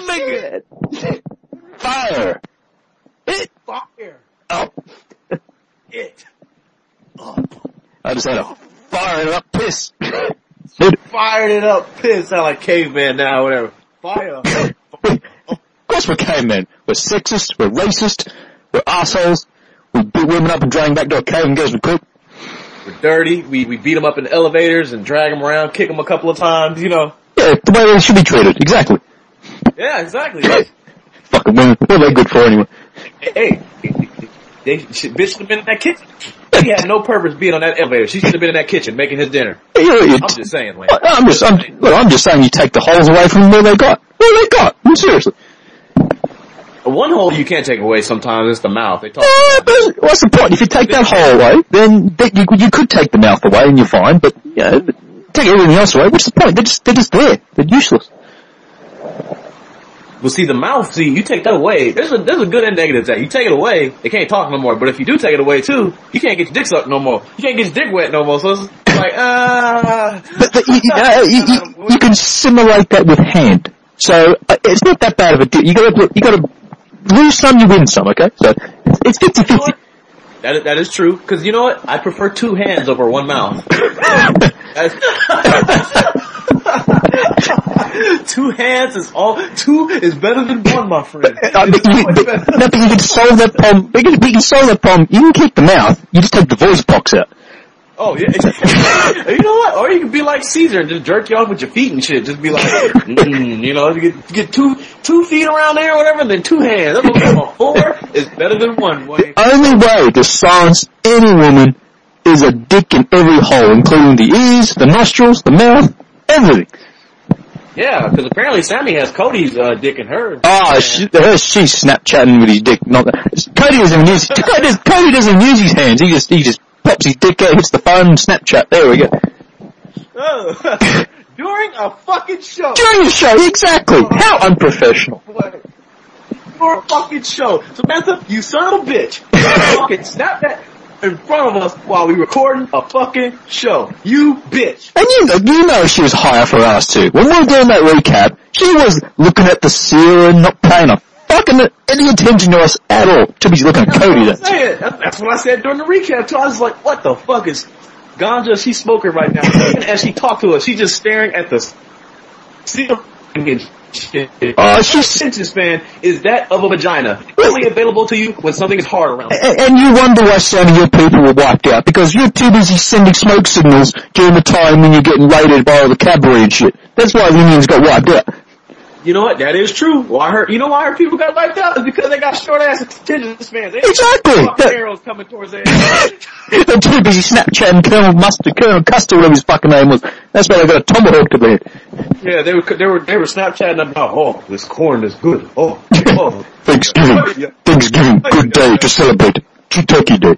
nigga. Fire. It. Fire. Up. It. I just had a fired up piss. Dude. Fired it up, piss. Sound like caveman now, whatever. Fire. Of course we're cavemen. We're sexist, we're racist, we're assholes. We beat women up and drag them back to a cave and get us a cook. We're dirty. We beat them up in the elevators and drag them around, kick them a couple of times, you know. Yeah, the way they should be treated. Exactly. Yeah, exactly. Fucking women. What are they good for anyway? Hey, bitch should have been in that kitchen. She had no purpose being on that elevator. She should have been in that kitchen making his dinner. I'm just saying, man. I'm just saying you take the holes away from where they got. I mean, seriously. One hole you can't take away sometimes is the mouth. They talk but what's the point? If you take that hole away, then you could take the mouth away and you're fine, but take everything else away, what's the point? They're just there. They're useless. Well, see, the mouth, you take that away. There's a good and negative to that. You take it away, they can't talk no more. But if you do take it away too, you can't get your dick sucked no more. You can't get your dick wet no more. So it's like, But you can simulate that with hand. So it's not that bad of a deal. You gotta lose some, you win some, okay? So it's 50-50. That is true, because you know what? I prefer two hands over one mouth. Two hands two is better than one, my friend. But you can solve that problem. You can solve that problem. You can keep the mouth. You just take the voice box out. Oh, yeah. You know what? Or you can be like Caesar and just jerk you off with your feet and shit. Just be like, you know, you get two feet around there or whatever, and then two hands. That's what four is better than one. Boy. The only way to silence any woman is a dick in every hole, including the ears, the nostrils, the mouth, everything. Yeah, because apparently Sammy has Cody's dick in her. Oh, she's Snapchatting with his dick. Cody doesn't use his hands. He just pops his dick out, hits the phone, and Snapchat. There we go. Oh. During a fucking show. During the show, exactly. How unprofessional. For a fucking show. Samantha, you son of a bitch. Fucking snap that in front of us while we recording a fucking show. You bitch. And you know she was high for us too. When we were doing that recap, she was looking at the ceiling, not paying a fucking any attention to us at all. She'll be looking at Cody. That's what I said during the recap too. I was like, what the fuck is Ganja? She's smoking right now. Even as she talked to us, she's just staring at the ceiling. She's attention span is that of a vagina. Only available to you when something is hard around. And you wonder why some of your people were wiped out, because you're too busy sending smoke signals during the time when you're getting raided by all the cabaret and shit. That's why the Indians got wiped out. You know what? That is true. You know why her people got wiped out? Is because they got short ass attention spans. Exactly. Arrows coming towards their They're too busy Snapchatting Colonel Custer, whatever his fucking name was. That's why they got a tomahawk to their head. Yeah, they were Snapchatting about, this corn is good. Thanksgiving, good day to celebrate. Kentucky Day.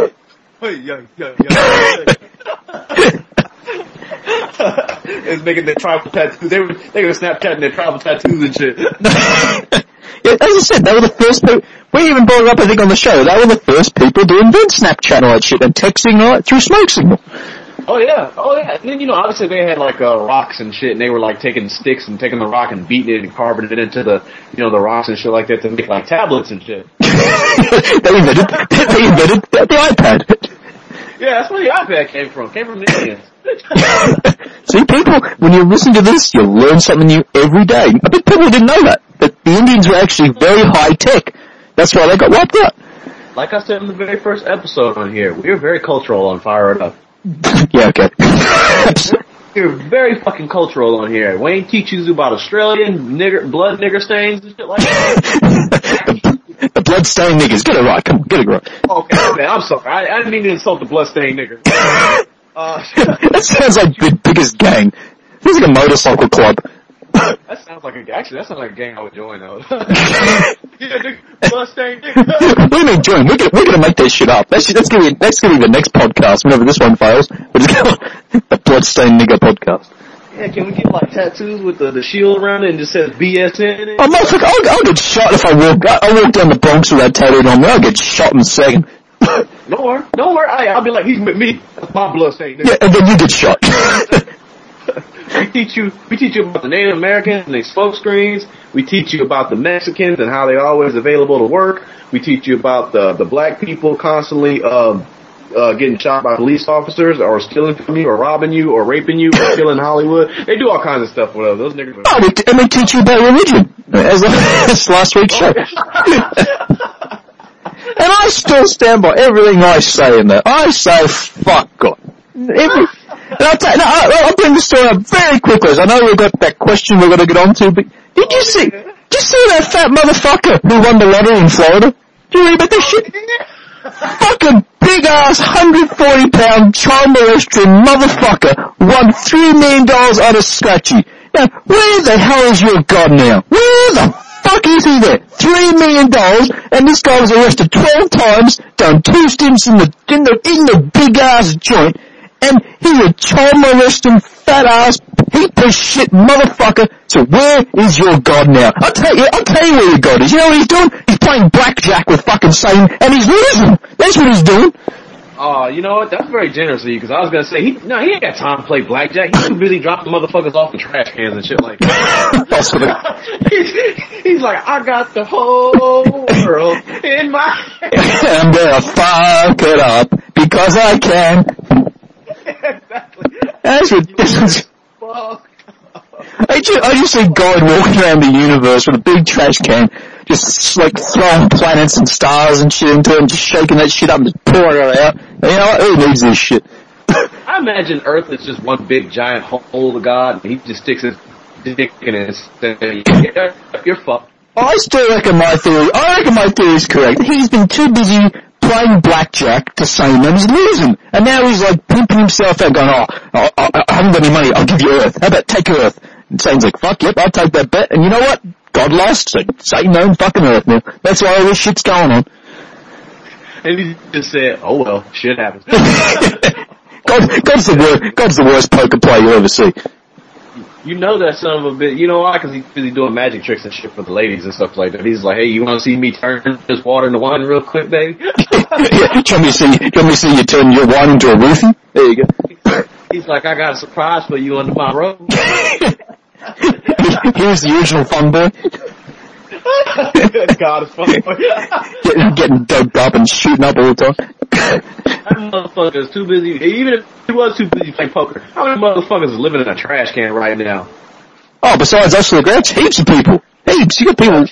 It's making their tribal tattoos. They were Snapchatting their tribal tattoos and shit. Yeah, as I said, they were the first people. We even brought it up, I think, on the show. They were the first people to invent Snapchat and all that shit, and texting all that through smoke signal. Oh yeah. And then, obviously they had like rocks and shit, and they were like taking sticks and taking the rock and beating it and carving it into the, the rocks and shit like that to make like tablets and shit. They invented the iPad. Yeah, that's where the iPad came from. Came from the aliens. See, people, when you listen to this, you'll learn something new every day. I bet people didn't know that the Indians were actually very high tech. That's why they got wiped out. Like I said in the very first episode on here, we are very cultural on Fire It Up. Yeah, okay. We're very fucking cultural on here. Wayne teaches you about Australian blood nigger stains and shit like that. The blood-stained niggas. Get it right. Come on, get it right. Okay, man, I'm sorry. I didn't mean to insult the blood-stained nigger. That sounds like the biggest gang. Sounds like a motorcycle club. That sounds like a gang I would join, though. Yeah, blood-stained nigger. What do you mean join? We're gonna make that shit up. That's gonna be the next podcast. Whenever this one fails, we're just gonna the blood-stained nigger podcast. Yeah, can we get like tattoos with the shield around it and just says BSN in it? Oh, motherfucker, I'll get shot if I walk down the Bronx with that tattooed on me. I'll get shot in a second. Don't worry. I'll be like, he's with me. That's my blood stain. Yeah, and then you get shot. We teach you about the Native Americans and their smoke screens. We teach you about the Mexicans and how they're always available to work. We teach you about the black people constantly, getting shot by police officers or stealing from you or robbing you or raping you or killing Hollywood. They do all kinds of stuff with those niggas. Oh, and we teach you about religion, as last week's show. And I still stand by everything I say in there. I say, fuck God. I'll bring the story up very quickly, as I know we've got that question we're going to get on to, but did you see that fat motherfucker who won the lottery in Florida? Do you read about this shit? Fucking big ass 140-pound child molesting motherfucker won $3 million on a scratchy. Now, where the hell is your God now? Where the fuck is he there? $3 million, and this guy was arrested 12 times, done 2 stints in the big ass joint, and he's a child molesting fat ass heap of shit motherfucker. So where is your God now? I'll tell you where your God is. You know what he's doing? He's playing blackjack with fucking Satan, and he's losing. That's what he's doing. Oh, you know what? That's very generous of you, because I was gonna say, he ain't got time to play blackjack. He's too busy dropping motherfuckers off in trash cans and shit like that. He's like, I got the whole world in my hand. I'm gonna fuck it up, because I can. Exactly. That's ridiculous. I just see God walking around the universe with a big trash can, just like throwing planets and stars and shit into it, and just shaking that shit up and just pouring it out. You know what? Who needs this shit? I imagine Earth is just one big giant hole to God, and he just sticks his dick in it and says, you're fucked. I reckon my theory is correct. He's been too busy playing blackjack to Satan, and he's losing. And now he's like pimping himself out, going, I haven't got any money, I'll give you Earth. How about take Earth? And Satan's like, fuck, yep, I'll take that bet. And you know what? God lost, so Satan owns fucking Earth now. That's why all this shit's going on. And he just said, oh well, shit happens. God's the worst poker player you'll ever see. You know that son of a bitch. You know why? Because he's busy doing magic tricks and shit for the ladies and stuff like that. He's like, hey, you want to see me turn this water into wine real quick, baby? Yeah, do you want me to see you turn your wine into a roofie? There you go. He's like, I got a surprise for you under my robe. Here's the original fun boy. God, it's funny. Getting doped up and shooting up all the time. That motherfucker's too busy. Even if he was too busy playing poker, how many motherfuckers is living in a trash can right now? Oh, besides us regrets, heaps of people. Heaps. You got people.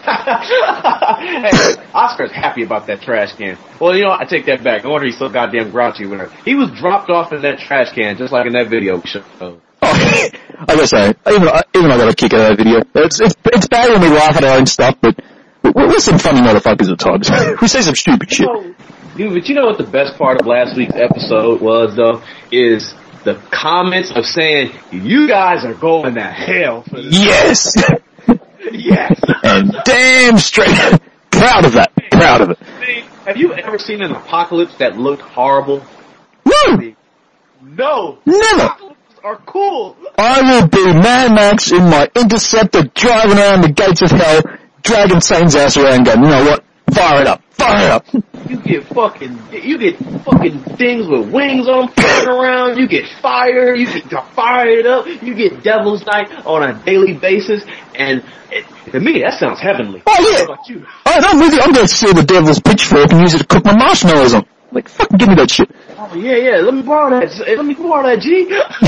Hey, Oscar's happy about that trash can. Well, you know, I take that back. No wonder he's so goddamn grouchy with her. He was dropped off in that trash can, just like in that video show. Oh, I gotta say, even I got a kick out of that video. It's bad when we laugh at our own stuff, but we're some funny motherfuckers at times. We say some stupid shit. Dude, but you know what the best part of last week's episode was, though? Is the comments of saying, you guys are going to hell for this. Yes! Yes! And damn straight. Proud of that. Proud of it. Have you ever seen an apocalypse that looked horrible? No! No! Never! Apocalypses are cool! I will be Mad Max in my Interceptor driving around the gates of hell, dragging Satan's ass around and going, you know what? Fire it up. Fire it up. You get fucking things with wings on them flying around. You get fire. You get fired up. You get Devil's Night on a daily basis. And to me, that sounds heavenly. Oh, yeah. How about you? I'm with you. I'm going to steal the devil's pitchfork and use it to cook my marshmallows on. Like, fucking give me that shit. Oh, yeah. Let me borrow that, G.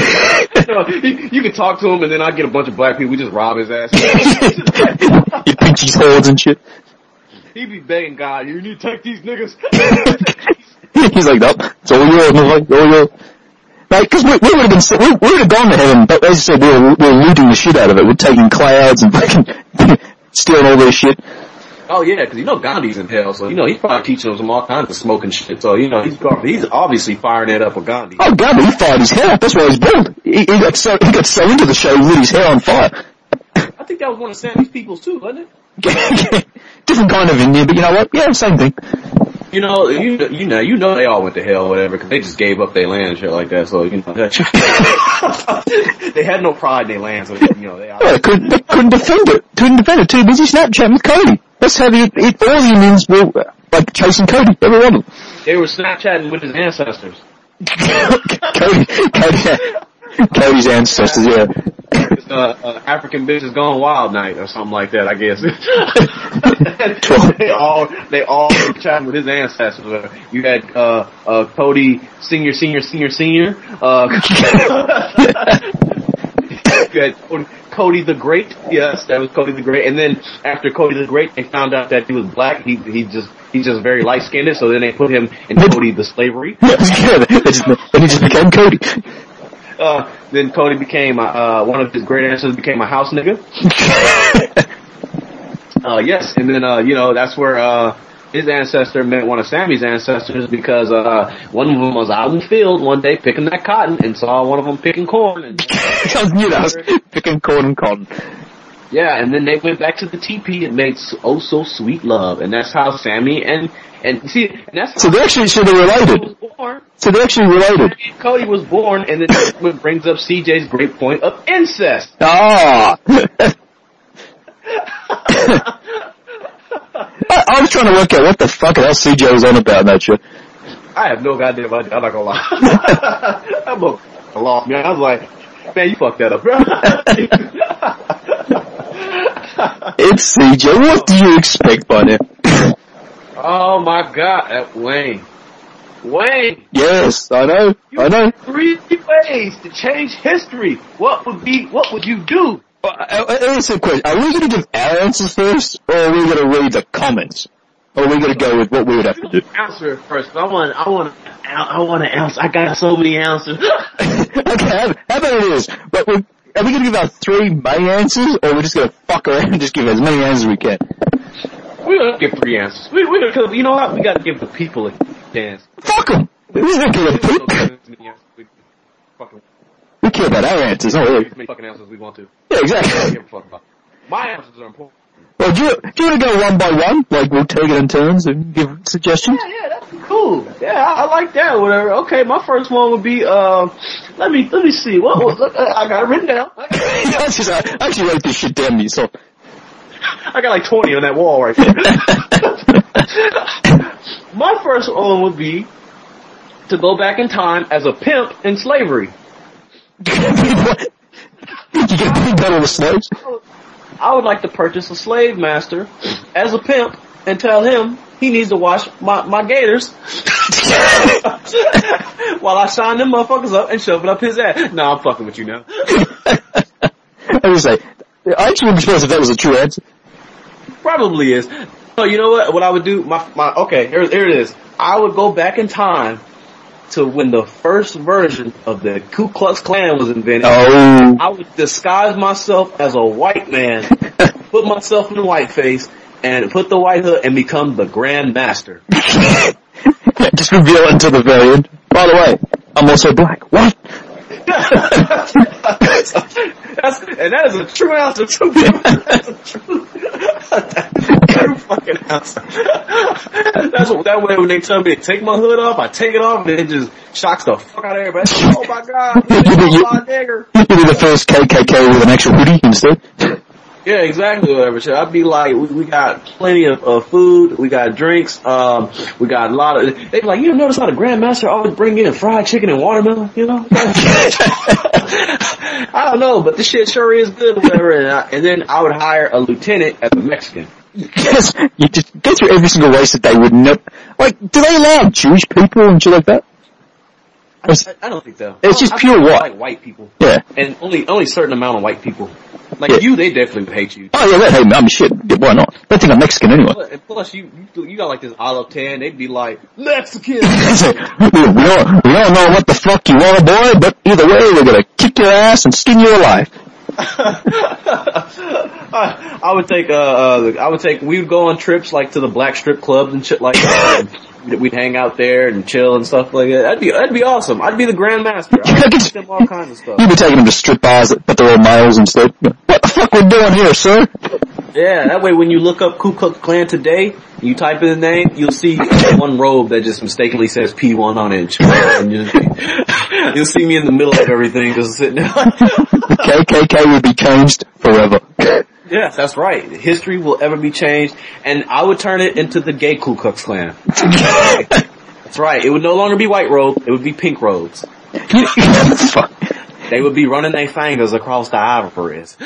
You can talk to him, and then I get a bunch of black people. We just rob his ass. You pinch his horns and shit. He be begging God, you need to take these niggas. He's like, nope, it's all yours, motherfucker, all yours. Like, cause we would have gone to heaven, but as you said, we were looting the shit out of it. We're taking clouds and fucking stealing all their shit. Oh yeah, cause you know Gandhi's in hell, so you know he's probably teaching them all kinds of smoking shit. So you know he's obviously firing it up with Gandhi. Oh, Gandhi, he fired his hair up. That's why he's bald. He got so into the show, he lit his hair on fire. I think that was one of Sammy's people's too, wasn't it? Different kind of Indian, but you know what? Yeah, same thing. You know they all went to hell or whatever, because they just gave up their land and shit like that. So you know, they had no pride in their land. So you know they couldn't defend it. Too busy Snapchatting with Cody. That's how all the Indians were like chasing Cody. Every one of them. They were Snapchatting with his ancestors. Cody. Cody's ancestors, yeah. African bitches gone wild night or something like that, I guess. they all chatting with his ancestors. You had Cody senior. You had Cody the Great. Yes, that was Cody the Great. And then after Cody the Great, they found out that he was black. He's just very light skinned. So then they put him in Cody the Slavery. And he just became Cody. Then Cody became one of his great ancestors became a house nigga. Yes, and then that's where his ancestor met one of Sammy's ancestors because one of them was out in the field one day picking that cotton and saw one of them picking corn. And I knew that was picking corn and cotton. Yeah, and then they went back to the teepee and made so sweet love, and that's how Sammy and see, and that's so they're actually related. So they're actually related. Cody was born, and then it brings up CJ's great point of incest. Ah. I was trying to work out what the fuck else CJ was on about in that shit. I have no goddamn idea. I'm not gonna lie. I'm lost, man. I was like, man, you fucked that up, bro. It's CJ. What do you expect by now? Oh my God, Wayne. Yes, I know. I know. 3 ways to change history. What would you do? Here's a question. Are we going to give our answers first, or are we going to read the comments? Or are we going to go with what we would have to do? Answer first. I want an answer. I got so many answers. Okay, how about it is? But are we going to give our 3 main answers, or are we just going to fuck around and just give as many answers as we can? We're going to give 3 answers. Because you know what? We got to give the people a chance. Fuck them! We're going to give the people. We care about our answers, not really. As many fucking answers we want to. Yeah, exactly. My answers are important. Well, do you want to go one by one? Like, we'll take it in turns and give suggestions? Yeah, that's cool. Yeah, I like that, whatever. Okay, my first one would be, let me see. I got it written down. I actually wrote this shit down myself. I got like 20 on that wall right there. My first one would be to go back in time as a pimp in slavery. What? Did you get paid better with slaves? I would like to purchase a slave master as a pimp and tell him he needs to wash my gators while I sign them motherfuckers up and shove it up his ass. No, I'm fucking with you now. I was like, I actually wouldn't be surprised if that was a true answer. Probably is. So you know what? What I would do? Okay, here it is. I would go back in time to when the first version of the Ku Klux Klan was invented. Oh. I would disguise myself as a white man, put myself in whiteface, and put the white hood and become the Grand Master. Just reveal it until the very end. By the way, I'm also black. What? That is a true answer too. That's a true fucking answer. That way when they tell me to take my hood off, I take it off and it just shocks the fuck out of everybody. Oh my God, nigger. You be the first KKK with an actual hoodie instead. Yeah, exactly. Whatever. So I'd be like, we got plenty of food, we got drinks, we got a lot of. They be like, you notice how the Grandmaster always bring in fried chicken and watermelon, you know? I don't know, but this shit sure is good. Whatever. And then I would hire a lieutenant as a Mexican. Yes, you just go through every single race that they would know. Like, do they allow Jewish people and shit like that? I don't think so. It's just pure white. Like white people. Yeah. And only a certain amount of white people. Like you, they definitely would hate you. Oh yeah, they hate me. I'm shit. Why not? They think I'm Mexican anyway. And plus, you got like this olive tan. They'd be like Mexican. we don't know what the fuck you want, boy. But either way, we're gonna kick your ass and skin you alive. I would take. We would go on trips like to the black strip clubs and shit like that. We'd hang out there and chill and stuff like that. That'd be awesome. I'd be the Grand Master. I'd teach them all kinds of stuff. You'd be taking them to strip bars, but they're all males and stuff. What the fuck we're doing here, sir? Yeah, that way when you look up Ku Klux Klan today, you type in the name, you'll see one robe that just mistakenly says P1 on it. And you'll see me in the middle of everything just sitting there. KKK will be changed forever. Yes, that's right. History will ever be changed, and I would turn it into the gay Ku Klux Klan. That's right. It would no longer be white robes; it would be pink robes. They would be running their fingers across the ivories.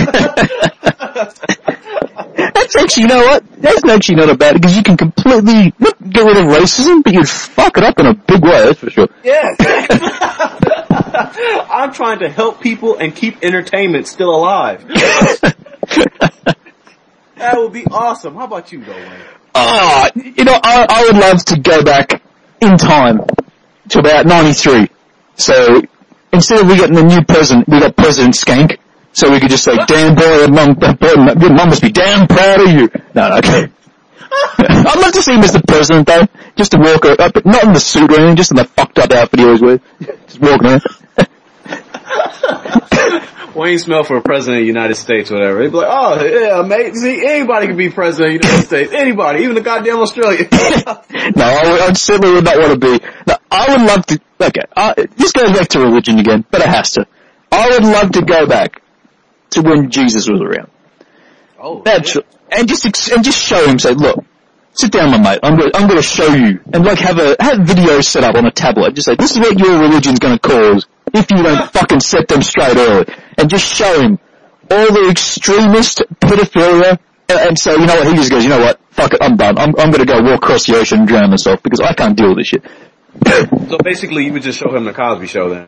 That's actually, you know what? That's actually not a bad, because you can completely not get rid of racism, but you'd fuck it up in a big way, that's for sure. Yes. I'm trying to help people and keep entertainment still alive. That would be awesome. How about you, though, Wayne? You know, I would love to go back in time to about 93. So, instead of we getting the new president, we got President Skank. So we could just say, damn boy, your mum must be damn proud of you. No, okay. I'd love to see him as the president, though. Just to walk up, but not in the suit or anything, just in the fucked up outfit he always wears. Just walking around. Wayne Smell for president of the United States, whatever. He'd be like, oh, yeah, mate, see, anybody can be president of the United States. Anybody, even the goddamn Australian. No, I certainly would not want to be. No, I would love to, okay, this goes back to religion again, but it has to. I would love to go back to when Jesus was around. Oh, yeah. And just show him, say, look, sit down, my mate, I'm going to show you, and like have videos set up on a tablet, just say, this is what your religion's going to cause if you don't fucking set them straight early, and just show him all the extremist pedophilia, and so, you know what, he just goes, you know what, fuck it, I'm done, I'm going to go walk across the ocean and drown myself, because I can't deal with this shit. So basically, you would just show him the Cosby Show then?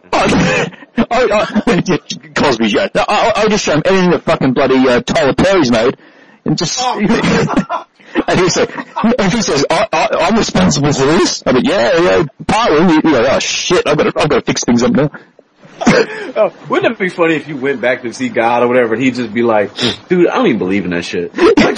Cosby Show. I'll just show him anything that fucking bloody Tyler Perry's made, and just. And he says, I'm responsible for this. I mean, yeah, partly. You're like, oh shit, I've got to fix things up now. Wouldn't it be funny if you went back to see God or whatever, and he'd just be like, dude, I don't even believe in that shit.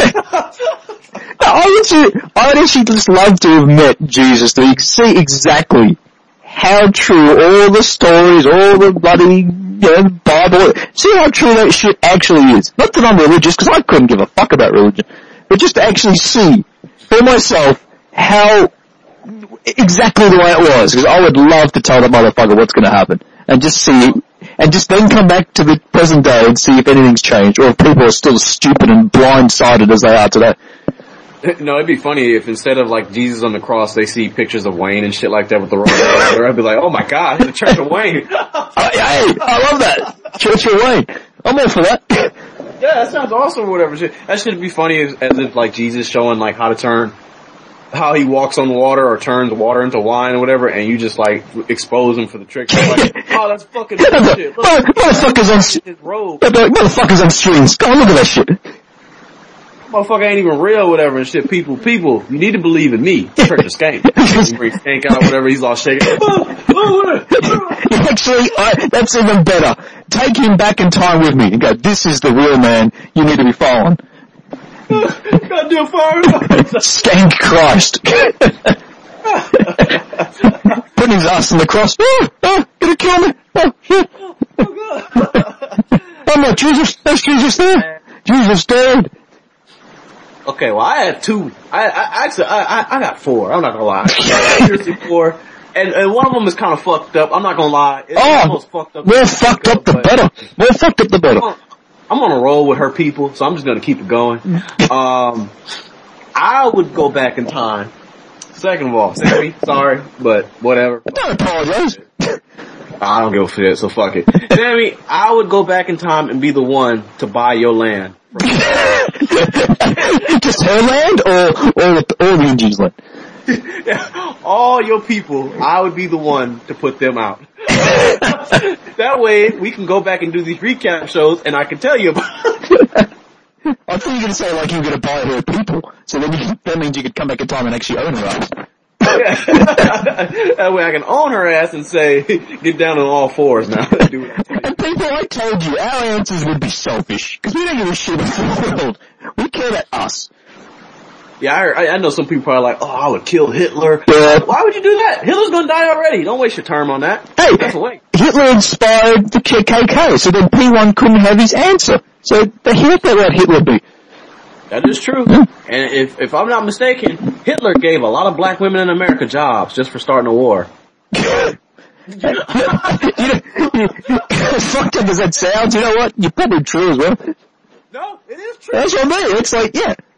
I would actually just love to have met Jesus to see exactly how true all the stories, all the bloody, Bible, see how true that shit actually is. Not that I'm religious, because I couldn't give a fuck about religion, but just to actually see for myself how exactly the way it was, because I would love to tell that motherfucker what's going to happen, and just see, and just then come back to the present day and see if anything's changed, or if people are still stupid and blindsided as they are today. No, it'd be funny if instead of like Jesus on the cross, they see pictures of Wayne and shit like that with the wrong. I'd be like, oh my god, the Church of Wayne. Hey, I love that. Church of Wayne. I'm all for that. Yeah, that sounds awesome or whatever. That should be funny as if like Jesus showing like how he walks on water or turns water into wine or whatever, and you just like expose him for the trick. Like, oh, that's fucking bullshit. Motherfuckers on strings. Go on, look at that shit. Motherfucker ain't even real, whatever, and shit. People, you need to believe in me. Church of Skank. Where he skank out, whatever, he's all shaking. Actually, that's even better. Take him back in time with me and go, this is the real man you need to be following. Goddamn fire. Skank Christ. Putting his ass on the cross. Gonna kill me. Oh, shit. Oh no, Jesus, there's Jesus there. Jesus dead. Okay, well, I had two. I got four. I'm not gonna lie. Seriously, four. And one of them is kind of fucked up. I'm not gonna lie. It's almost fucked up. More fucked up the better. More fucked up the better. I'm on a roll with her people, so I'm just gonna keep it going. I would go back in time. Second of all, Sammy, sorry, but whatever. Don't apologize. I don't give a shit, so fuck it. Sammy, I would go back in time and be the one to buy your land. Just her land or all the Indians' land? All your people, I would be the one to put them out. That way, we can go back and do these recap shows, and I can tell you about it. I thought you were going to say like you were going to buy her people, so then that means you could come back in time and actually own her ass. That way I can own her ass and say, get down on all fours now. Do it. And people, I told you, our answers would be selfish, because we don't give a shit about the world. We care about us. Yeah, I know some people probably like, oh, I would kill Hitler. Yeah. Why would you do that? Hitler's gonna die already. Don't waste your term on that. Hey, that's a waste. Hitler inspired the KKK, so then P1 couldn't have his answer. So the hell that let Hitler be? That is true. And if I'm not mistaken, Hitler gave a lot of black women in America jobs just for starting a war. As fucked up as that sounds, you know what? You're probably true as well. No, it is true. That's what I mean. It's like, yeah.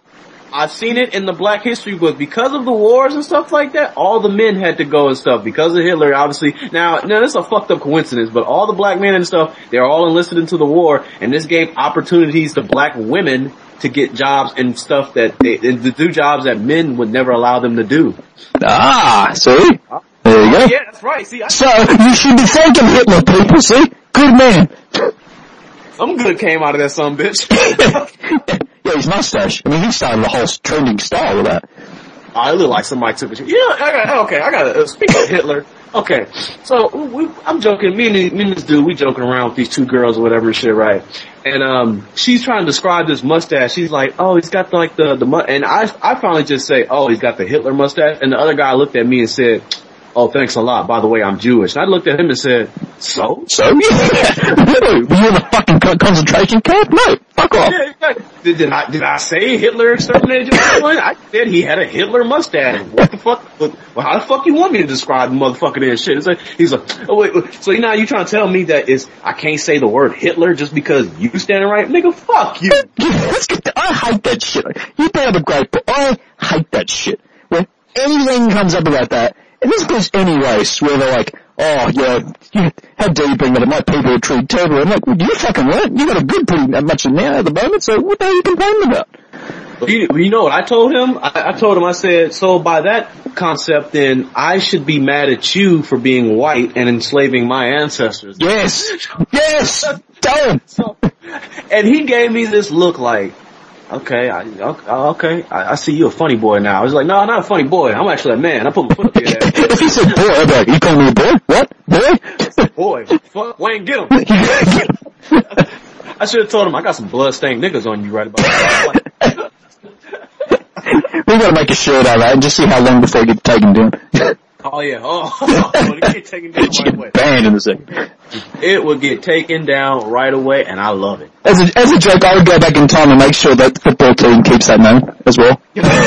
I've seen it in the Black History books. Because of the wars and stuff like that, all the men had to go and stuff. Because of Hitler, obviously. Now this is a fucked up coincidence, but all the black men and stuff, they're all enlisted into the war, and this gave opportunities to black women to get jobs and stuff to do jobs that men would never allow them to do. Ah, see? There you go. Yeah, that's right. See, so, you should be thanking Hitler, people, see? Good man. Some good came out of that son bitch. Yeah, his mustache. I mean, he started the whole trending style with that. I look like somebody took a shit. Yeah, speaking of Hitler, okay, so I'm joking, me and this dude, we joking around with these two girls or whatever shit, right? And, she's trying to describe this mustache. She's like, oh, he's got and I finally just say, oh, he's got the Hitler mustache. And the other guy looked at me and said, oh, thanks a lot. By the way, I'm Jewish. And I looked at him and said, so? So? Were you in a fucking concentration camp? No, fuck off. Yeah, did I say Hitler exterminated everyone? I said he had a Hitler mustache. What the fuck? Well, how the fuck you want me to describe the motherfucker and shit? It's like, he's like, oh wait, so you trying to tell me that I can't say the word Hitler just because you standing right? Nigga, fuck you. I hate that shit. You bring up a great point. I hate that shit. When anything comes up about that, and this goes any race where they're like, oh, yeah, how dare you bring that up? My people are treated terribly. I'm like, well, you fucking right. You got a good pretty much in there at the moment, so what the hell are you complaining about? You know what I told him? I told him, I said, so by that concept, then I should be mad at you for being white and enslaving my ancestors. Yes! Yes! Tell him! And he gave me this look like, okay, I see you a funny boy now. I was like, no, I'm not a funny boy. I'm actually a man. I put my foot up here. If he said boy, I'd be like, you calling me a boy? What? Boy? Boy. Fuck, Wayne, get him. I should have told him, I got some blood-stained niggas on you right about now. We gotta make a shirt out of that and just see how long before it gets taken down. Oh yeah, it get taken down right away. Banned in a second. It would get taken down right away, and I love it. As a joke, I would go back in time and make sure that the football team keeps that name as well.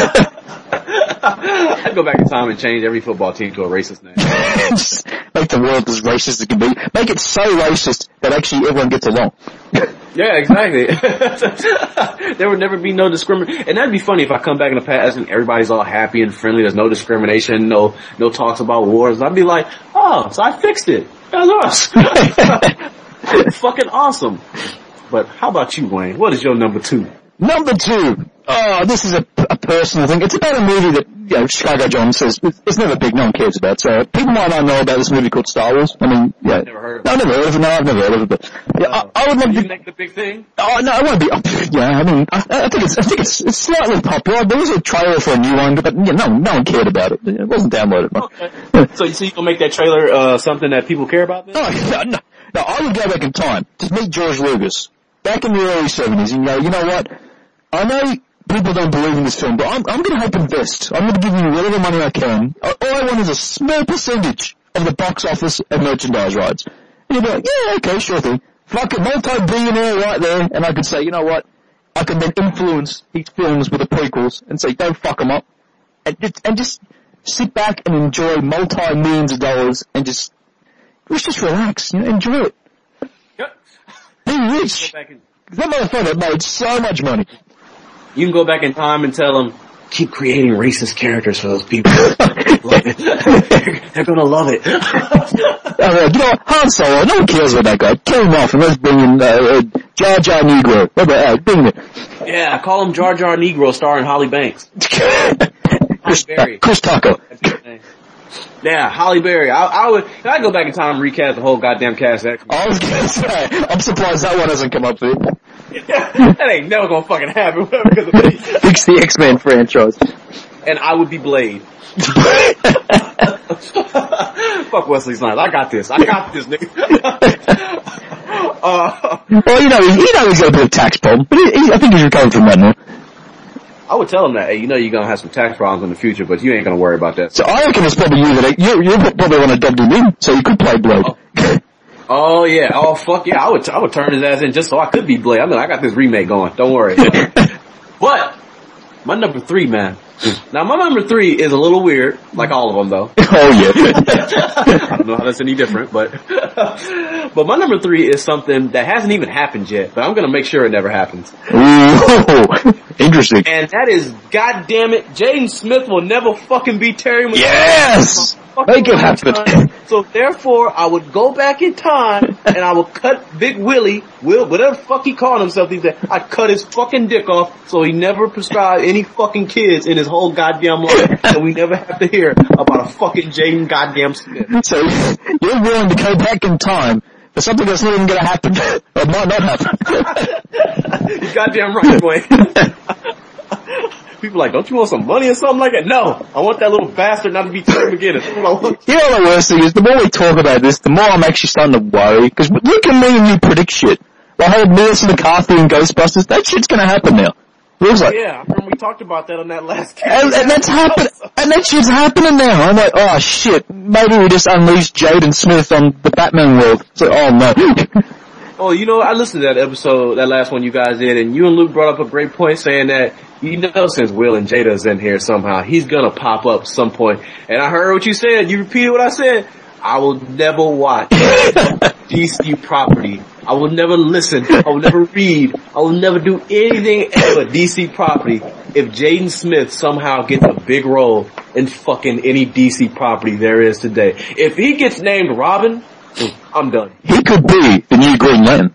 I'd go back in time and change every football team to a racist name. Just make the world as racist as it can be. Make it so racist that actually everyone gets along. Yeah, exactly. There would never be no discrimination. And that'd be funny if I come back in the past and everybody's all happy and friendly. There's no discrimination, no talks about wars. I'd be like, oh, so I fixed it. That was us. Fucking awesome. But how about you, Wayne? What is your number 2? Number 2. Oh, this is a personal thing. It's about a movie that, Chicago John says it's never big, no one cares about. So people might not know about this movie called Star Wars. I mean, yeah. I've never heard of it. No, I've never heard of it, but yeah, I would love to make the big thing. Oh, no, it won't be. Yeah, I mean, I think it's slightly popular. There was a trailer for a new one, but yeah, no one cared about it. It wasn't downloaded. Okay. So you can make that trailer something that people care about then? No, I would go back in time to meet George Lucas back in the early 70s and go, you know what? I know people don't believe in this film, but I'm going to help invest. I'm going to give you whatever money I can. All I want is a small percentage of the box office and merchandise rights. And you'll be like, yeah, okay, sure thing. Fucking multi-billionaire right there, and I could say, you know what? I can then influence these films with the prequels and say, don't fuck them up. And just sit back and enjoy multi-millions of dollars and just relax, enjoy it. Yep. Be rich. That motherfucker made so much money. You can go back in time and tell them, keep creating racist characters for those people. Love it. They're gonna love it. Han Solo, no one cares about that guy. Kill him off and let's bring in Jar Jar Negro. Bring it. Yeah, call him Jar Jar Negro starring Holly Banks. Chris Taco. Yeah, Holly Berry. I'd go back in time and recast the whole goddamn cast. I was gonna say, I'm surprised that one hasn't come up for you. That ain't never gonna fucking happen. Because of me. Fix the X-Men franchise. And I would be Blade. Fuck Wesley Snipes. I got this, nigga. Well, he's got a bit of tax problem, but I think he's recovering from that now. I would tell him that, hey, you're gonna have some tax problems in the future, but you ain't gonna worry about that. So I reckon it's probably you that you're probably on a WWE, so you could play Blade. Oh yeah. Oh fuck yeah. I would turn his ass in just so I could be Blade. I mean, I got this remake going. Don't worry. But my number 3, man. Now, my number 3 is a little weird, like all of them, though. Oh, yeah. I don't know how that's any different, but my number 3 is something that hasn't even happened yet, but I'm going to make sure it never happens. Ooh, interesting. And that is, goddammit, Jaden Smith will never fucking be Terry McGinnis. Yes! Make it happen. So therefore, I would go back in time and I would cut Big Willie, whatever the fuck he called himself these days, I'd cut his fucking dick off so he never prescribed any fucking kids in his whole goddamn life. And we never have to hear about a fucking Jaden goddamn Smith. So, you're willing to go back in time for something that's not even gonna happen, or might not happen. You're goddamn right, boy. People are like, don't you want some money or something like that? No, I want that little bastard not to be Terry McGinnis. That's what I want. You know the worst thing is, the more we talk about this, the more I'm actually starting to worry, because look at me and you predict shit. The whole Melissa McCarthy and Ghostbusters, that shit's gonna happen now. Looks like. Yeah, I remember we talked about that on that last and that's happening, and that shit's happening now. I'm like, oh shit, maybe we just unleashed Jaden Smith on the Batman world. It's like, oh no. Oh, you know, I listened to that episode, that last one you guys did, and you and Luke brought up a great point saying that, you know, since Will and Jada's in here somehow, he's gonna pop up some point. And I heard what you said. You repeated what I said. I will never watch DC property. I will never listen. I will never read. I will never do anything ever DC property if Jaden Smith somehow gets a big role in fucking any DC property there is today. If he gets named Robin, I'm done. He could be the new Green Lantern.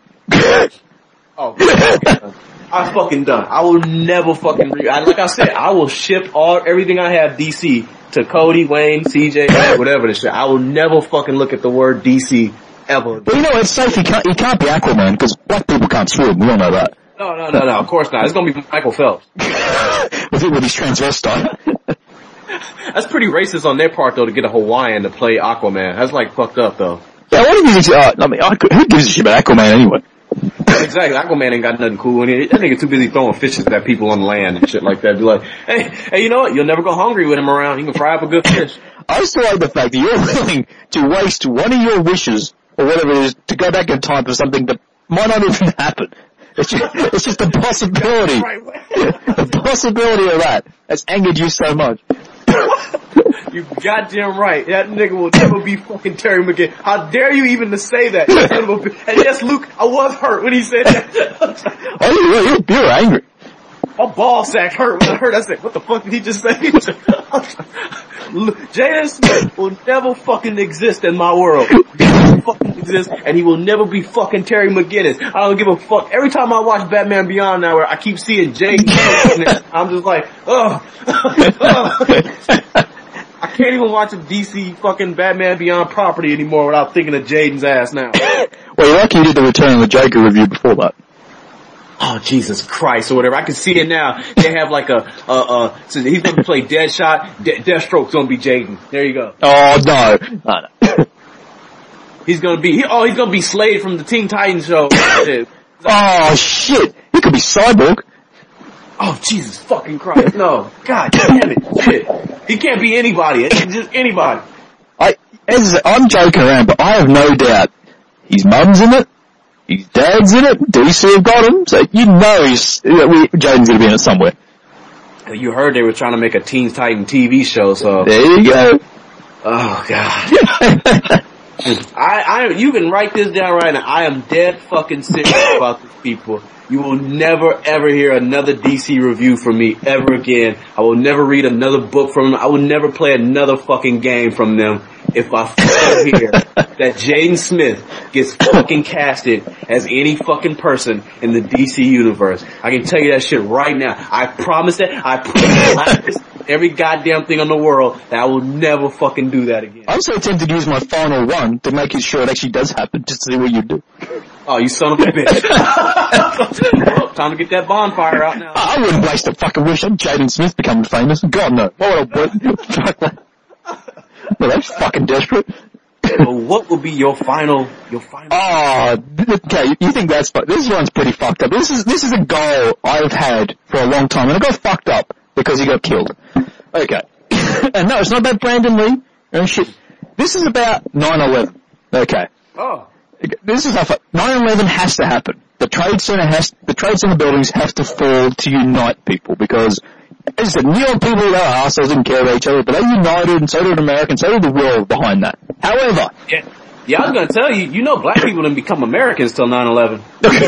Oh, I'm fucking done. I will never fucking like I said, I will ship everything I have DC to Cody, Wayne, CJ, whatever the shit. I will never fucking look at the word DC ever. But you know, it's safe. He can't be Aquaman because black people can't swim. We all know that. No. Of course not. It's gonna be Michael Phelps. with his transvestite. That's pretty racist on their part though to get a Hawaiian to play Aquaman. That's like fucked up though. Yeah, what do you think? Who gives a shit about Aquaman anyway? Exactly. Aquaman ain't got nothing cool in it. That nigga too busy throwing fishes at people on land and shit like that. Be like, hey, you know what? You'll never go hungry with him around. He can fry up a good fish. I still like the fact that you're willing to waste one of your wishes, or whatever it is, to go back in time for something that might not even happen. It's just the possibility. The possibility of that has angered you so much. You goddamn right. That nigga will never be fucking Terry McGinnis. How dare you even to say that? And yes, Luke, I was hurt when he said that. Oh, you're angry. My ball sack hurt when I heard. I said, what the fuck did he just say? Jaden Smith will never fucking exist in my world. He will fucking exist, and he will never be fucking Terry McGinnis. I don't give a fuck. Every time I watch Batman Beyond now, where I keep seeing Jaden, I'm just like, ugh. I can't even watch a DC fucking Batman Beyond property anymore without thinking of Jaden's ass now. Well, you're lucky you did the Return of the Joker review before that. Oh, Jesus Christ, or whatever. I can see it now. They have like so he's gonna play Deadshot, Deathstroke's gonna be Jaden. There you go. Oh, no. He's gonna be Slade from the Teen Titans show. Oh, shit. He could be Cyborg. Oh, Jesus fucking Christ. No. God damn it. Shit. He can't be anybody. It's just anybody. I'm joking around, but I have no doubt his mum's in it, his dad's in it, DC have got him, so you know Jaden's gonna be in it somewhere. You heard they were trying to make a Teen Titan TV show, so. There you go. Oh, God. You can write this down right now. I am dead fucking serious about these people. You will never ever hear another DC review from me ever again. I will never read another book from them. I will never play another fucking game from them if I fucking hear that Jaden Smith gets fucking casted as any fucking person in the DC universe. I can tell you that shit right now. I promise that. I promise every goddamn thing in the world that I will never fucking do that again. I'm so tempted to use my final one to make sure it actually does happen, just to see what you do. Oh, you son of a bitch. Well, time to get that bonfire out now. I wouldn't waste a fucking wish on Jaden Smith becoming famous. God, no. Why would I fuck that? Well, that's fucking desperate. So what will be your final? Oh, okay, you think that's this one's pretty fucked up. This is a goal I've had for a long time, and it got fucked up because he got killed. Okay. And no, it's not about Brandon Lee and shit. This is about 9/11. Okay. Oh. This is how 9/11 has to happen. The trade center buildings have to fall to unite people because as I said, New York people, they were assholes, didn't care about each other, but they united, and so did Americans, so did the world behind that. However... Yeah, I was gonna tell you, black people didn't become Americans till 9/11.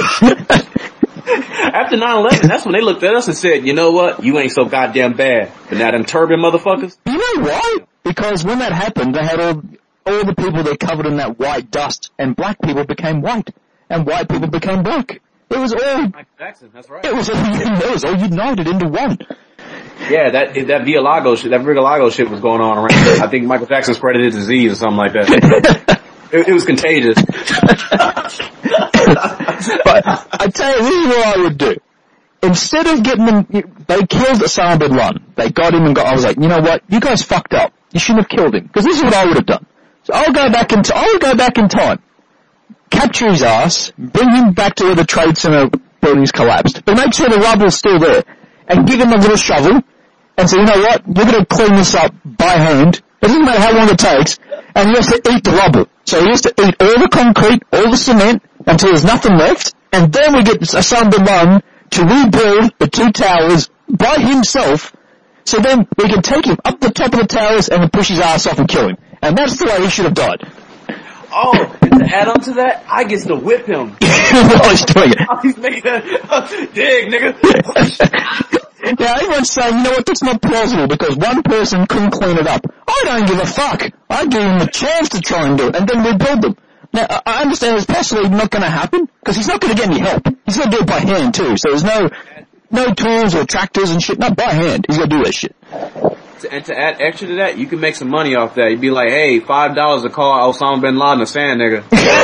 After 9/11, that's when they looked at us and said, you know what, you ain't so goddamn bad. But now them turban motherfuckers. You know why? Because when that happened, they had all the people they covered in that white dust, and black people became white, and white people became black. It was all... Michael Jackson, that's right. It was all united into one. Yeah, that Villalago shit was going on around. I think Michael Jackson spread his disease or something like that. It was contagious. But I tell you, this is what I would do. Instead of getting them, they killed Osama bin Laden. They got him and I was like, you know what? You guys fucked up. You shouldn't have killed him. Because this is what I would have done. So I would go back in time. Capture his ass, bring him back to where the Trade Center buildings collapsed, but make sure the rubble's still there, and give him a little shovel, and say, you know what, you're going to clean this up by hand. It doesn't matter how long it takes, and he has to eat the rubble. So he has to eat all the concrete, all the cement, until there's nothing left, and then we get Osama bin Laden to rebuild the two towers by himself, so then we can take him up the top of the towers and then push his ass off and kill him. And that's the way he should have died. Oh, and to add on to that, I get to whip him. While he's doing it. He's making that dig, nigga. Yeah, everyone's saying, you know what, that's not plausible because one person couldn't clean it up. I don't give a fuck. I give him a chance to try and do it and then rebuild them. Now, I understand it's possibly not going to happen because he's not going to get any help. He's going to do it by hand too, so there's no tools or tractors and shit, not by hand. He's going to do that shit. And to add extra to that, you can make some money off that. You'd be like, hey, $5 to call Osama bin Laden a sand nigga.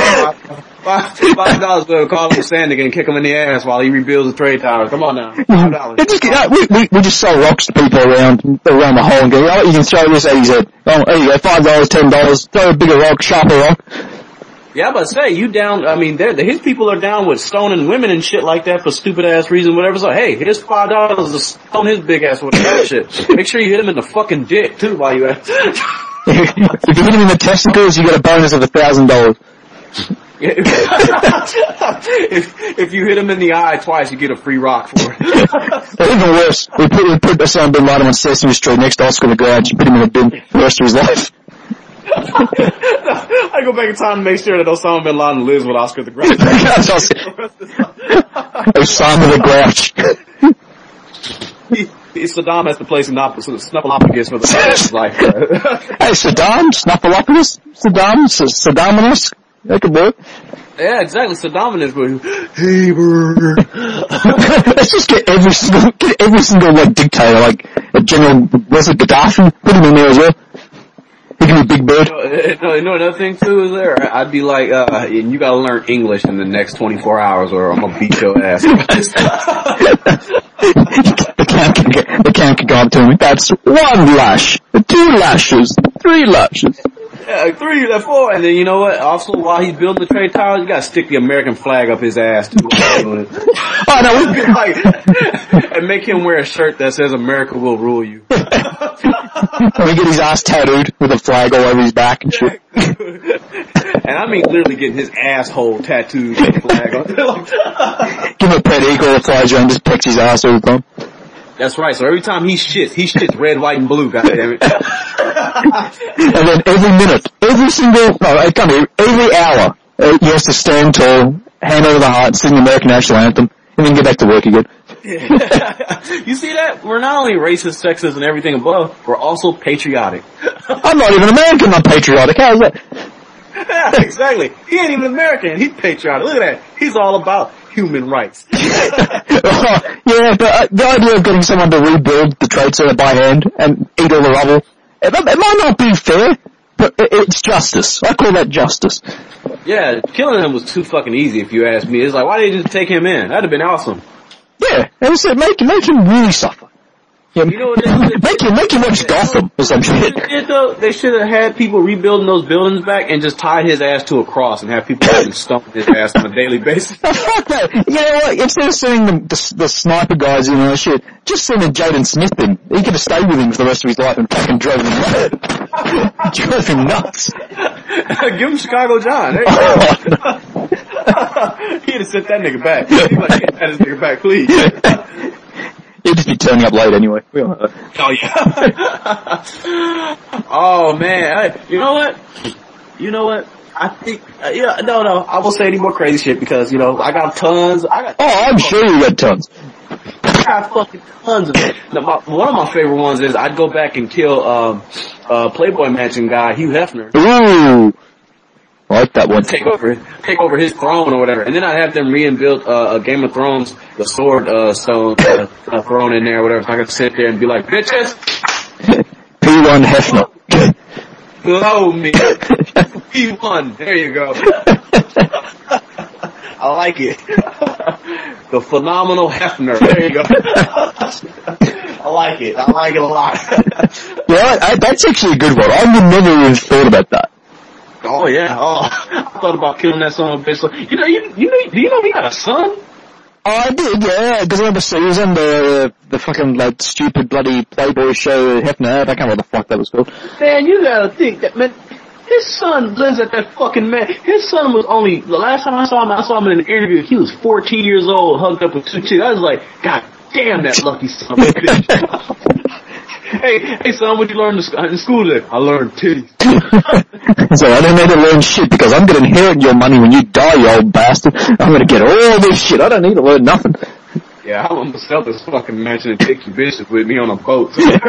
$5 to call him a sand nigga and kick him in the ass while he rebuilds the trade towers. Come on now. $5. We just sell rocks to people around the hole and go, oh, you can throw this at his head. Oh, there you go, $5, $10, throw a bigger rock, sharper rock. Yeah, but say, you down, I mean, his people are down with stoning women and shit like that for stupid ass reasons, whatever. So, hey, here's $5 to stone his big ass with that shit. Make sure you hit him in the fucking dick, too, while you at it. If you hit him in the testicles, you get a bonus of $1,000. If you hit him in the eye twice, you get a free rock for it. Or even worse, we put Osama bin Laden on Sesame Street next to Oscar the Grouch and put him in a bin for the rest of his life. I go back in time to make sure that Osama bin Laden lives with Oscar the Grouch. Osama the Grouch. Saddam has to play Snuffleupagus for the rest of his life. Hey, Saddam, Snuffleupagus, Saddaminus, that could work. Yeah, exactly, Saddaminus, but hey, burger. Let's just get every single like dictator, like General, was it Gaddafi? Put him in there as well. He can be Big Bird. You know another thing too is there? I'd be like, and you gotta learn English in the next 24 hours or I'm gonna beat your ass. The count can go up to me. That's 1 lash, 2 lashes, 3 lashes. Yeah, 3, 4, and then you know what? Also, while he's building the trade tower, you gotta stick the American flag up his ass too. Oh no, and make him wear a shirt that says "America will rule you." And we get his ass tattooed with a flag all over his back and shit. And I mean literally getting his asshole tattooed with a flag on it. Give him a pet eagle that flies around and just pecks his ass all the time. That's right, so every time he shits red, white, and blue, goddammit. And then every hour, he has to stand tall, hand over the heart, sing the American national anthem, and then get back to work again. You see that? We're not only racist, sexist, and everything above, we're also patriotic. I'm not even American, I'm patriotic. How's that? Yeah, exactly. He ain't even American, he's patriotic. Look at that. He's all about human rights. Yeah, but the idea of getting someone to rebuild the Trade Center by hand and eat all the rubble, it might not be fair, but it's justice. I call that justice. Yeah, killing him was too fucking easy if you ask me. It's like, why didn't you just take him in? That'd have been awesome. Yeah, and so make him really suffer. Yeah, you know what make him watch Gotham or some shit. They should have had people rebuilding those buildings back and just tied his ass to a cross and have people getting stumped his ass on a daily basis. Fuck that. You know what? Instead of sending the sniper guys in and shit, just send a Jaden Smith in. He could have stayed with him for the rest of his life and fucking drove him mad. Drove him nuts. Give him Chicago John. There you go. He'd have sent that nigga back. He'd have sent that nigga back, please. He'd just be turning up late anyway. We all know that. Oh yeah. Oh man. You know what? I think, no, I won't say any more crazy shit because, I got tons. I'm sure you got tons. I got fucking tons of it. Now, one of my favorite ones is I'd go back and kill, Playboy Mansion guy, Hugh Hefner. Ooh. I like that one. Take over his throne or whatever. And then I'd have them rebuild, a Game of Thrones, the sword, stone, thrown in there or whatever. So I could sit there and be like, bitches! P1 Hefner. Blow me. P1. There you go. I like it. The phenomenal Hefner. There you go. I like it a lot. Yeah, that's actually a good one. I would never even thought about that. Oh yeah. Oh, I thought about killing that son of a bitch. Do you know he got a son? Oh, I did, yeah, because I remember he was on the fucking, stupid bloody Playboy show, Hefner. I can't remember what the fuck that was called. Man, you gotta think that, man, his son lives at that fucking man. His son was only, the last time I saw him in an interview, he was 14 years old, hugged up with 2 chicks. I was like, God damn, that lucky son of a bitch. Hey son, what'd you learn in school today? I learned titties. So I don't need to learn shit because I'm gonna inherit your money when you die, you old bastard. I'm gonna get all this shit. I don't need to learn nothing. Yeah, I'm gonna sell this fucking mansion and take your bitches with me on a boat.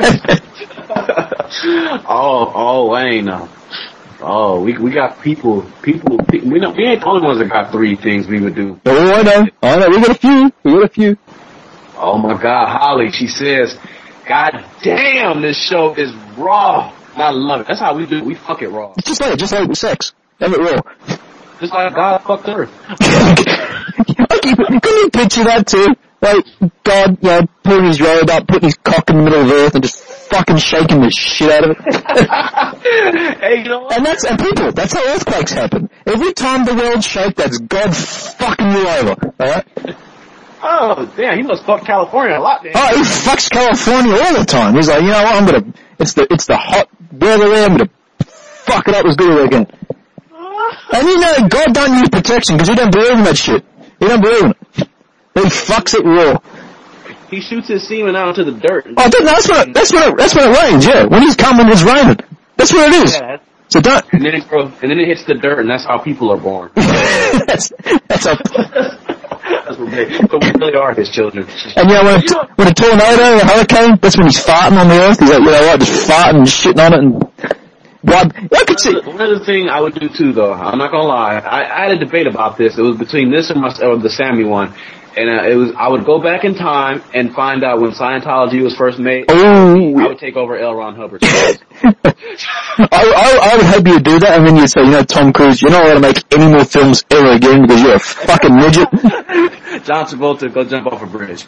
Wayne. Oh, we got people, we ain't the only ones that got 3 things we would do. Oh, I know. We got a few. Oh my God, Holly, she says, God damn, this show is raw. And I love it. That's how we do it. We fuck it raw. It's just like with sex. Have it raw. Just like God fucked Earth. Couldn't you picture that too? Like, God, pulling his robe up, putting his cock in the middle of Earth and just fucking shaking the shit out of it. Hey, you know what? And people, that's how earthquakes happen. Every time the world shakes, that's God fucking you over. Alright? Oh, damn, he must fuck California a lot, man. Oh, he fucks California all the time. He's like, you know what, it's the hot weather there, I'm gonna fuck it up as good as I can. And God don't use protection because he don't believe in that shit. He don't believe in it. He fucks it raw. He shoots his semen out into the dirt. Oh, that's when it rains, yeah. When he's coming, it's raining. That's what it is. Yeah. So don't. And then it hits the dirt, and that's how people are born. that's how. So we really are his children. And when a tornado, a hurricane, that's when he's farting on the earth. He's like, just farting and shitting on it and. I could see. One other thing I would do too, though, I'm not gonna lie. I had a debate about this. It was between this or the Sammy one, and I would go back in time and find out when Scientology was first made. Oh. I would take over L. Ron Hubbard. I would hope you'd do that, and then you'd say, Tom Cruise, you're not going to make any more films ever again because you're a fucking midget. John Travolta, go jump off a bridge.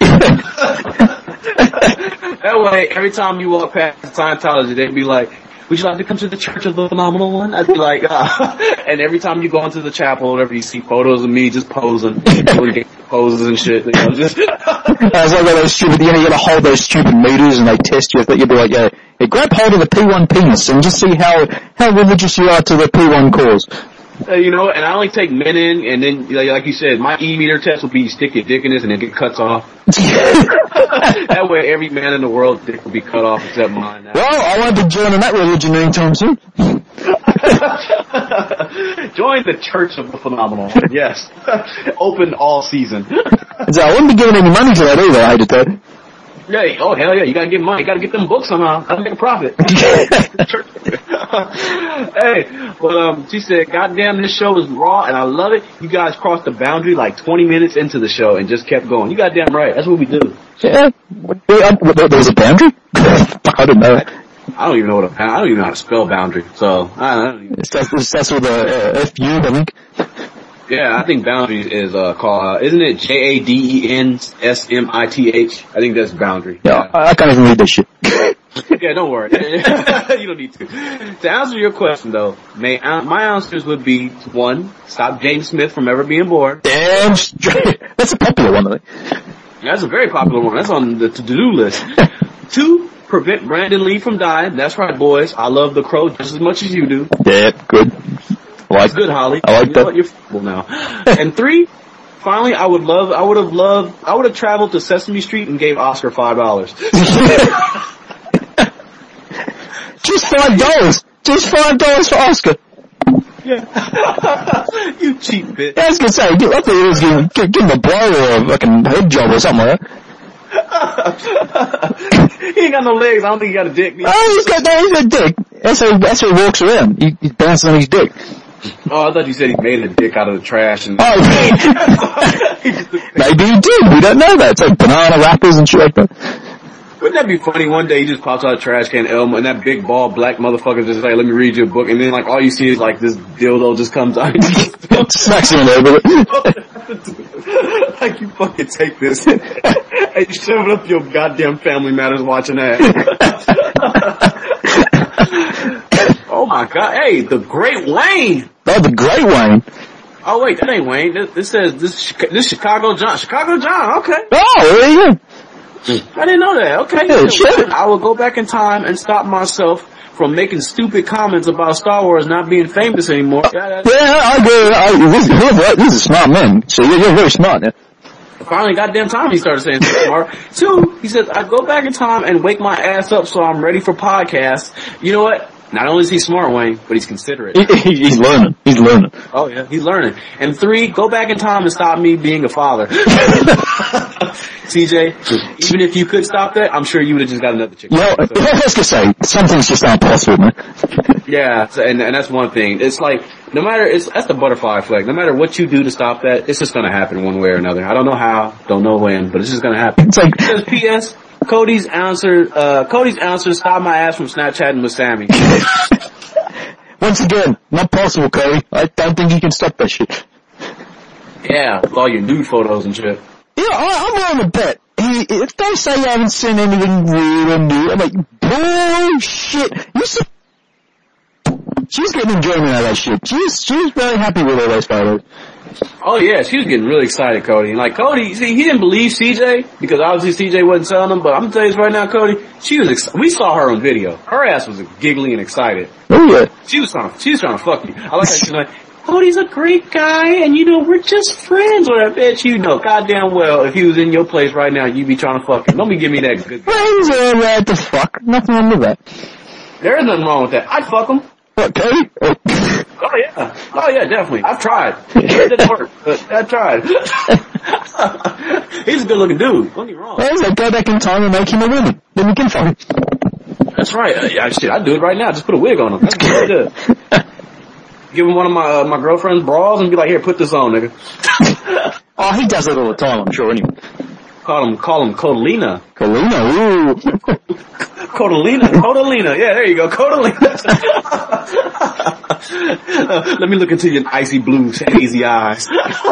That way, every time you walk past Scientology, they'd be like, would you like to come to the Church of the Phenomenal One? I'd be like, and every time you go into the chapel, whatever, you see photos of me just posing, doing poses and shit, just. It's like those stupid, you gotta hold those stupid meters and they test you. You'd be like, yeah, grab hold of the P1 penis and just see how religious you are to the P1 cause. And I only take men in, and then, like you said, my E-meter test will be stick your dick in this and then get cuts off. That way every man in the world's dick will be cut off except mine now. Well, I won't be joining that religion anytime soon. Join the Church of the Phenomenal One, yes. Open all season. So I wouldn't be giving any money to that either, I hate to tell you. Yeah, oh hell yeah, you gotta get money, you gotta get them books somehow, gotta make a profit. Hey, but she said, goddamn, this show is raw and I love it. You guys crossed the boundary like 20 minutes into the show and just kept going. You goddamn right, that's what we do. Yeah, there was a boundary? I didn't know. I don't even know how to spell boundary, so I don't even. It starts with a F-U, I think. Yeah, I think boundary is called, isn't it JADENSMITH? I think that's boundary. Yeah, I can't even read this shit. Yeah, don't worry. You don't need to. To answer your question, though, my answers would be, 1, stop James Smith from ever being bored. Damn straight. That's a popular one, I think. That's a very popular one. That's on the to-do list. 2, prevent Brandon Lee from dying. That's right, boys. I love The Crow just as much as you do. Yeah, good. That's good, Holly. I like that. You're full now. And 3, finally, I would have traveled to Sesame Street and gave Oscar $5. Just $5. Just $5 for Oscar. Yeah. You cheap bitch. Yeah, I was gonna say, I thought he was give him a blow or a fucking head job or something like that. He ain't got no legs. I don't think he got a dick. Oh, he's got a dick. That's how he walks around. He's bouncing on his dick. Oh, I thought you said he made a dick out of the trash. And Oh, maybe he did. We don't know that. It's like banana wrappers and shit like that. Wouldn't that be funny? One day he just pops out of the trash can, Elmo, and that big bald black motherfucker just like, let me read you a book, and then like all you see is like this dildo just comes out. Smacks him over it. Like, you fucking take this. Hey, shove it up your goddamn Family Matters watching that. Oh my god. Hey, the Great Wayne. Oh, the Great Wayne. Oh wait, that ain't Wayne. This says, this Chicago John. Chicago John, okay. Oh, there you go. I didn't know that. Okay. Oh, shit. I will go back in time and stop myself from making stupid comments about Star Wars not being famous anymore. Yeah, I agree. This is a smart man. So you're very smart, yeah. Finally, goddamn time he started saying something smart. 2, he says, I go back in time and wake my ass up so I'm ready for podcasts. You know what? Not only is he smart, Wayne, but he's considerate. He's learning. He's learning. Oh yeah, he's learning. And 3, go back in time and stop me being a father. CJ, even if you could stop that, I'm sure you would have just got another chick. You know, I was gonna say, some things just aren't possible, man. Yeah, and that's one thing. It's like, that's the butterfly effect. No matter what you do to stop that, it's just gonna happen one way or another. I don't know how, don't know when, but it's just gonna happen. It's like, it says, P.S. Cody's answer stopped my ass from Snapchatting with Sammy. Once again, not possible, Cody. I don't think you can stop that shit. Yeah, with all your nude photos and shit. Yeah, I'm willing to bet. If they say you haven't seen anything real or new, I'm like, bullshit. She's getting enjoyment out of that shit. She's very happy with all those photos. Oh yeah, she was getting really excited, Cody. Like Cody, see, he didn't believe CJ because obviously CJ wasn't selling them. But I'm gonna tell you this right now, Cody. We saw her on video. Her ass was giggly and excited. Oh yeah. She was trying to fuck you. I like how she's like, Cody's a great guy, and we're just friends. Or I bet goddamn well, if he was in your place right now, you'd be trying to fuck him. Don't be giving me that good. Friends are right to fuck. Nothing wrong with that. There is nothing wrong with that. I'd fuck him. What, Cody? Oh yeah, definitely. I've tried. It didn't work, but I tried. He's a good looking dude. Don't get me wrong. Well, like, go back in time and make him a woman. Then we can fuck him. That's right. Shit, I'd do it right now. Just put a wig on him. That's what I did. Give him one of my girlfriend's bras and be like, here, put this on, nigga. Oh, he does it all the time, I'm sure, anyway. Call him Codalina. Codalina, ooh. Codalina. Yeah, there you go, Codalina. Let me look into your icy blue, hazy eyes.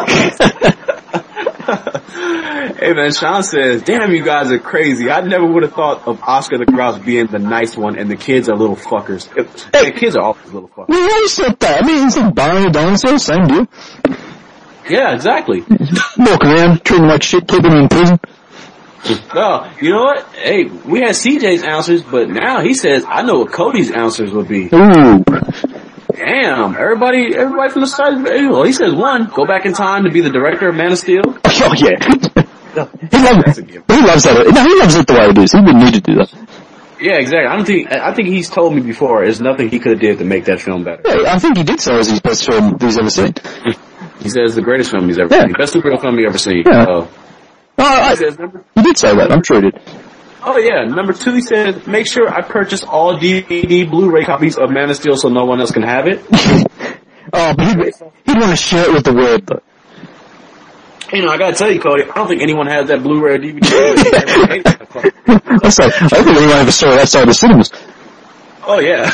Hey man, Sean says, damn, you guys are crazy. I never would have thought of Oscar the Grouch being the nice one and the kids are little fuckers. The kids are always little fuckers. We always said that. I mean, it's like buying a dinosaur, same deal. Yeah, exactly. Walk around, treat him like shit, keep him in prison. Well, you know what? Hey, we had CJ's answers, but now he says, I know what Cody's answers would be. Ooh. Damn, everybody from the side. Well, he says 1, go back in time to be the director of Man of Steel. Oh yeah. He loves that. No, he loves it the way it is. He wouldn't need to do that. Yeah, exactly. I think he's told me before, there's nothing he could have did to make that film better. Yeah, I think he did say it was his best film he's ever seen. He says the greatest film he's ever seen. Best superhero film he's ever seen. Yeah. He did say that. I'm sure he did. Oh yeah, number 2, he said, make sure I purchase all DVD Blu-ray copies of Man of Steel so no one else can have it. Oh, but he'd want to share it with the world, though. I gotta tell you, Cody, I don't think anyone has that Blu-ray or DVD. That's like, I don't think anyone ever saw it outside the cinemas. Oh yeah.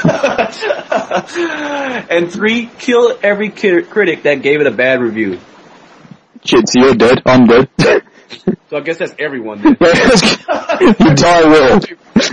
And 3, kill every critic that gave it a bad review. Shit, so you're dead, I'm dead. So I guess that's everyone then. The entire world.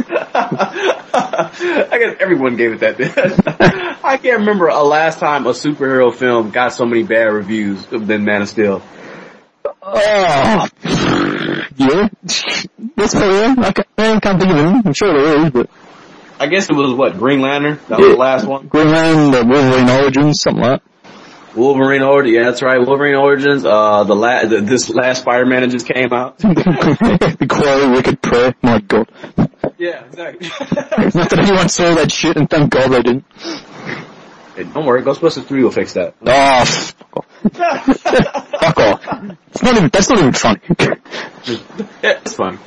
I guess everyone gave it that then. I can't remember a last time a superhero film got so many bad reviews than Man of Steel. Oh. Yeah? That's probably I can't think of him. I'm sure there is, but... I guess it was, Green Lantern? That was the last one? Green Lantern, the Wolverine Origins, something like that. Wolverine Origins. Yeah, that's right. Wolverine Origins. This last Spider-Man that just came out. The Quarry Wicked Prayer. My God. Yeah, exactly. Not that anyone saw that shit, and thank God they didn't. Hey, don't worry, Ghostbusters 3 will fix that. Oh, fuck off. That's not even funny. Yeah, it's funny.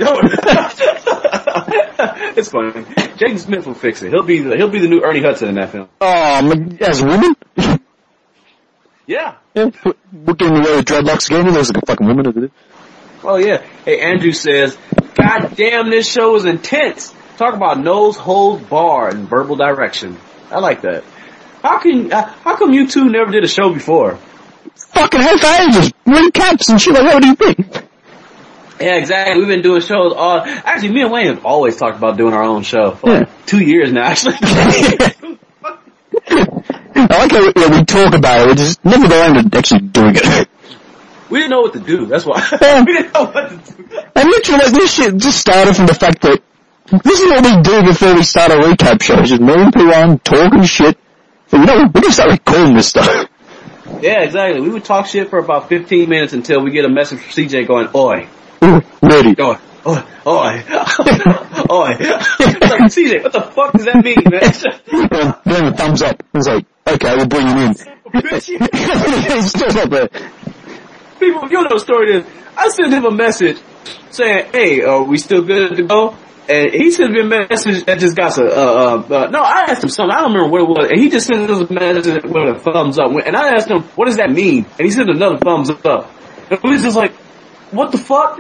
It's funny. Jaden Smith will fix it. He'll be the new Ernie Hudson in that film. Oh, as a woman? Yeah. We're getting away with dreadlocks again. He looks like a fucking woman over there. Oh yeah. Hey, Andrew says, God damn, this show is intense. Talk about nose hold bar and verbal direction. I like that. How come you two never did a show before? Fucking hell for ages. Recaps and shit like that. What do you think? Yeah, exactly. We've been doing shows actually, me and Wayne have always talked about doing our own show for like 2 years now, actually. I like how we talk about it, we just never go around to actually doing it. We didn't know what to do, that's why. We didn't know what to do. And literally, like, this shit just started from the fact that this is what we do before we start a recap show. Just moving people on, talking shit. So, we can start recording this stuff. Yeah, exactly. We would talk shit for about 15 minutes until we get a message from CJ going, oi. Ooh, ready. Oi. Oi. Oi. Oi. Like, CJ, what the fuck does that mean, man? Then a thumbs up. It's like, okay, we'll bring him in. He's still not there. People, you know the story is, I sent him a message saying, hey, are we still good to go? And he sent me a message that just got no, I asked him something, I don't remember what it was, and he just sent us a message with a thumbs up, and I asked him, what does that mean? And he sent another thumbs up. And we was just like, what the fuck?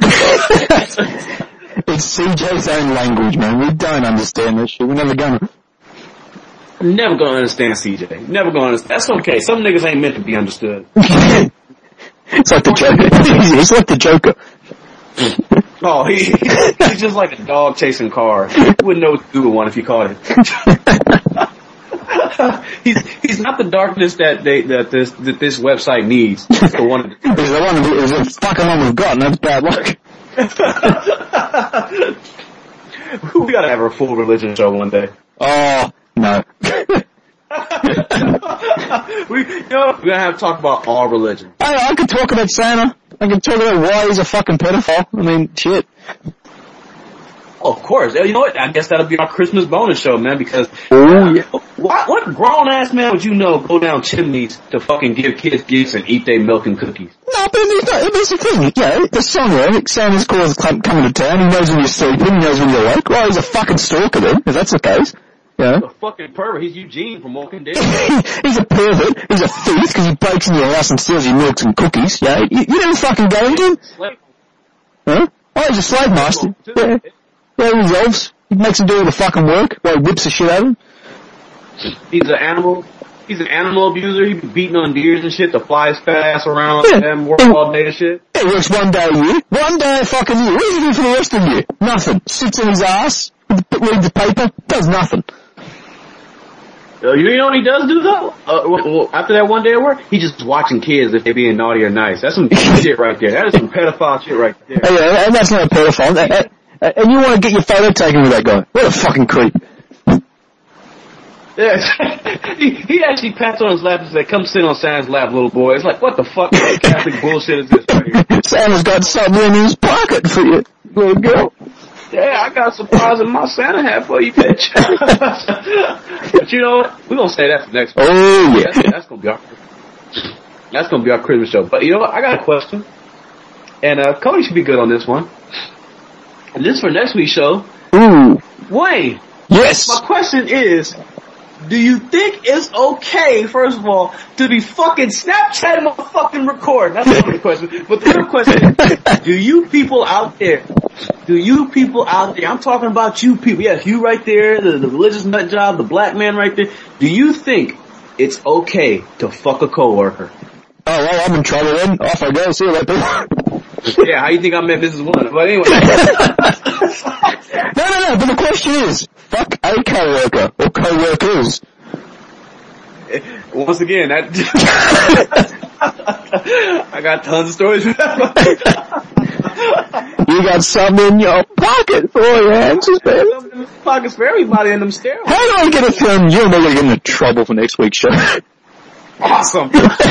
It's CJ's own language, man. We don't understand this shit. We're never gonna. I'm never gonna understand CJ. Never gonna understand. That's okay. Some niggas ain't meant to be understood. It's like the Joker. He's like the Joker. Oh, he's just like a dog chasing cars. You wouldn't know what to do with one if you caught it. He's not the darkness that this website needs. He's the one. He's the fucking one we've got, and that's bad luck. We gotta have a full religion show one day. Oh, no. We're gonna have to talk about all religion. I could talk about Santa. I could talk about why he's a fucking pedophile. I mean, shit. Oh, of course. You know what? I guess that'll be our Christmas bonus show, man, because yeah. What grown-ass man would you know go down chimneys to fucking give kids gifts and eat their milk and cookies? No, but it's the thing. Yeah, the song, right? Santa's Claus coming to town. He knows when you're sleeping. He knows when you're awake. Well, he's a fucking stalker then, if that's the case. Yeah. He's a fucking pervert. He's Eugene from Walking Dead. He's a pervert. He's a thief because he breaks into your house and steals your milk and cookies. Yeah, you don't fucking go into him. Huh? Oh, he's a slave master. Yeah. Yeah, he resolves. He makes him do all the fucking work while he whips the shit out of him. He's an animal abuser. He be beating on deers and shit to fly his fat ass around and work all day and shit. He works one day a year. One day a fucking year. What does he do for the rest of the year? Nothing. Sits in his ass, reads the paper, does nothing. You know what he does do though? After that one day at work, he's just watching kids if they're being naughty or nice. That's some shit right there. That is some pedophile shit right there. Yeah, and that's not a pedophile. And you want to get your photo taken with that guy. What a fucking creep. Yeah, he actually pats on his lap and says, come sit on Santa's lap, little boy. It's like, what the fuck kind of Catholic bullshit is this right here? Santa's got something in his pocket for you, little girl. Yeah, I got a surprise in my Santa hat for you, bitch. But you know what? We're going to say that for next week. Oh, yeah. That's going to be our Christmas show. But you know what? I got a question. And Cody should be good on this one. And this is for next week's show. Ooh. Wayne. Yes. My question is, do you think it's okay, first of all, to be fucking Snapchatting my fucking record? That's the only question. But the real question is, do you people out there, I'm talking about you people, yes, you right there, the religious nut job, the black man right there, do you think it's okay to fuck a coworker? Oh, well, I'm in trouble then. Off I go. See you later. Yeah, how you think I met Mrs. One? But anyway. No, but the question is, fuck a coworker or coworkers. Once again, that I got tons of stories for that. You got something in your pocket for your answers, baby. Something in your pockets for everybody in them steroids. How do I get a film? You're not going to get into trouble for next week's show. awesome.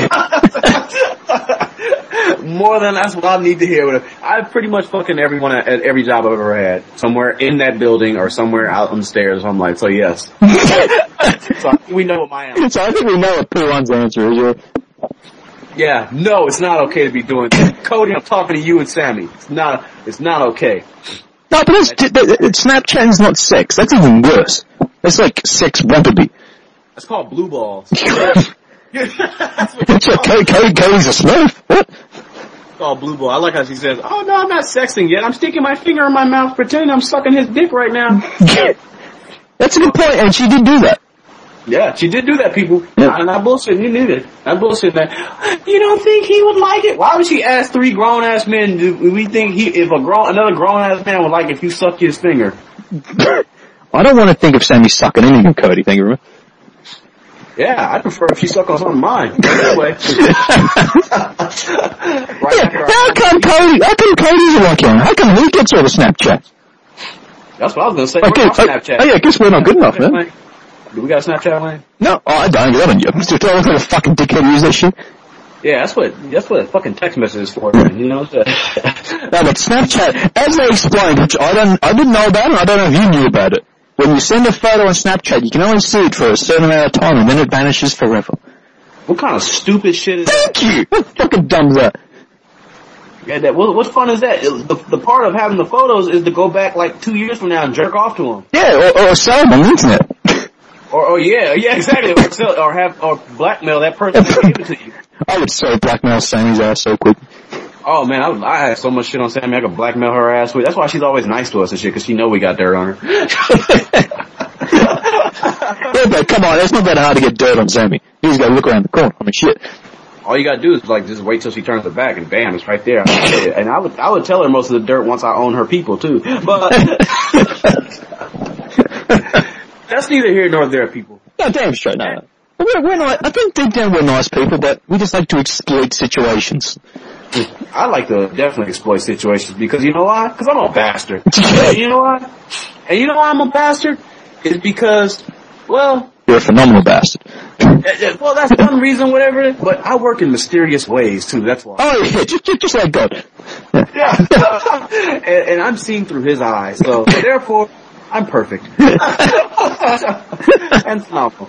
More than that's what I need to hear. I pretty much fucking everyone at every job I've ever had, somewhere in that building or somewhere out on the stairs. I'm like, so yes. So we know what my answer is. So I think we know what P1's answer is. Yeah, no, it's not okay to be doing that. Cody, I'm talking to you and Sammy. It's not okay. No, but Snapchatting's not sex. That's even worse. It's like sex wannabe. That's called blue balls. Cody's a smurf. What? It's called blue ball. I like how she says, oh no, I'm not sexting yet. I'm sticking my finger in my mouth pretending I'm sucking his dick right now. That's a good point, and she did do that. Yeah, she did do that, people. Yeah. I'm not bullshitting. You knew it. I'm bullshitting that. You don't think he would like it? Why would she ask 3 grown-ass men, do we think another grown-ass man would like if you suck his finger? I don't want to think of Sammy sucking anything, Cody. Thank you very much. Yeah, I prefer if she suck on something of mine. Anyway. How come Cody's a lucky one? How come he gets all the Snapchats? That's what I was going to say. Okay, Snapchat. I guess we're not good enough, man. Do we got a Snapchat lane? No, I don't get on you. Mr. What kind of fucking dickhead use that shit? Yeah, that's what a fucking text message is for, man. You know? No, but Snapchat, as they explained, which I didn't know about, and I don't know if you knew about it. When you send a photo on Snapchat, you can only see it for a certain amount of time, and then it vanishes forever. What kind of stupid shit is that? Thank you! What fucking dumb is that? Yeah, what fun is that? The part of having the photos is to go back like 2 years from now and jerk off to them. Yeah, or sell them on the internet. Or yeah, exactly. Or blackmail that person that gave it to you. I would so blackmail Sammy's ass so quick. Oh man, I had so much shit on Sammy, I could blackmail her ass with. That's why she's always nice to us and shit, cause she know we got dirt on her. Yeah, but come on, it's not that hard to get dirt on Sammy. You just gotta look around the corner. I mean, shit. All you gotta do is like just wait till she turns her back and bam, it's right there. And I would tell her most of the dirt once I own her people too. But that's neither here nor there, people. No, damn straight, no. We're not, I think deep down we're nice people, but we just like to exploit situations. I like to definitely exploit situations because you know why? Because I'm a bastard. You know why? And you know why I'm a bastard? It's because, well... You're a phenomenal bastard. Well, that's one reason, whatever, but I work in mysterious ways, too, that's why. Oh, yeah, just like God. Yeah. And I'm seeing through his eyes, so therefore, I'm perfect. And phenomenal.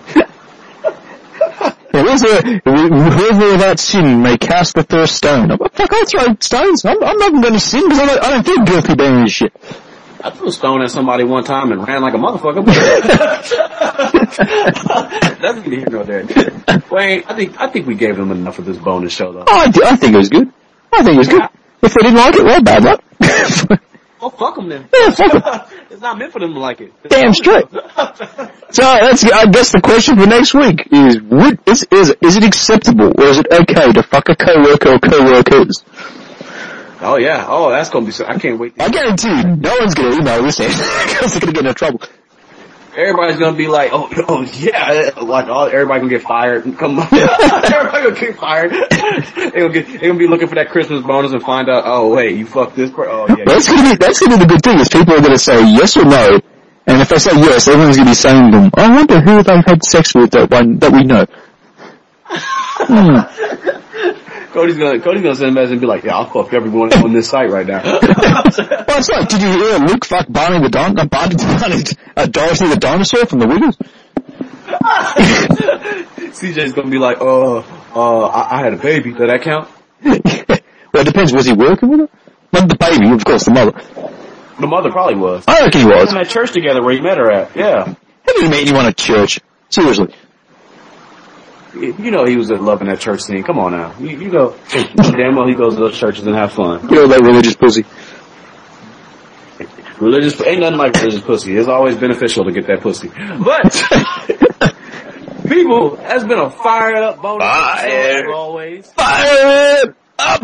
Whoever without sin may cast the first stone. Fuck, I'll throw stones. I'm not even going to sin because I don't feel guilty about any shit. I threw a stone at somebody one time and ran like a motherfucker. That's neither here nor there. Wayne, I think we gave them enough of this bonus show, though. Oh, I think it was good. I think it was good. If they didn't like it, well, bad luck. Well, fuck them then. Yeah, fuck them. It's not meant for them to like it. Damn straight. So that's, I guess the question for next week is it acceptable or is it okay to fuck a coworker or coworkers? Oh yeah. Oh, that's gonna be so, I can't wait. I guarantee you, no one's gonna email this in because they're gonna get in trouble. Everybody's gonna be like, oh yeah, like everybody gonna get fired. Come on, everybody gonna get fired. They're gonna be looking for that Christmas bonus and find out, oh wait, you fucked this. Oh yeah. That's gonna be the good thing is people are gonna say yes or no, and if they say yes, everyone's gonna be saying to them, I wonder who they've had sex with that we know. Cody's gonna send a message and be like, yeah, I'll fuck everyone on this site right now. Well, it's like, did you hear Luke fuck Dorothy the dinosaur from the Wiggles? CJ's gonna be like, I had a baby. Does that count? Well, it depends. Was he working with her? Not the baby, of course, the mother. The mother probably was. I reckon he was. In that church together where you met her at, yeah. How did you meet anyone at church? Seriously. You know he was loving that church scene. Come on now. You know damn well he goes to those churches and have fun. You know that religious pussy. Ain't nothing like religious pussy. It's always beneficial to get that pussy. But, people, that's been a fired up bonus as always. Fire it up!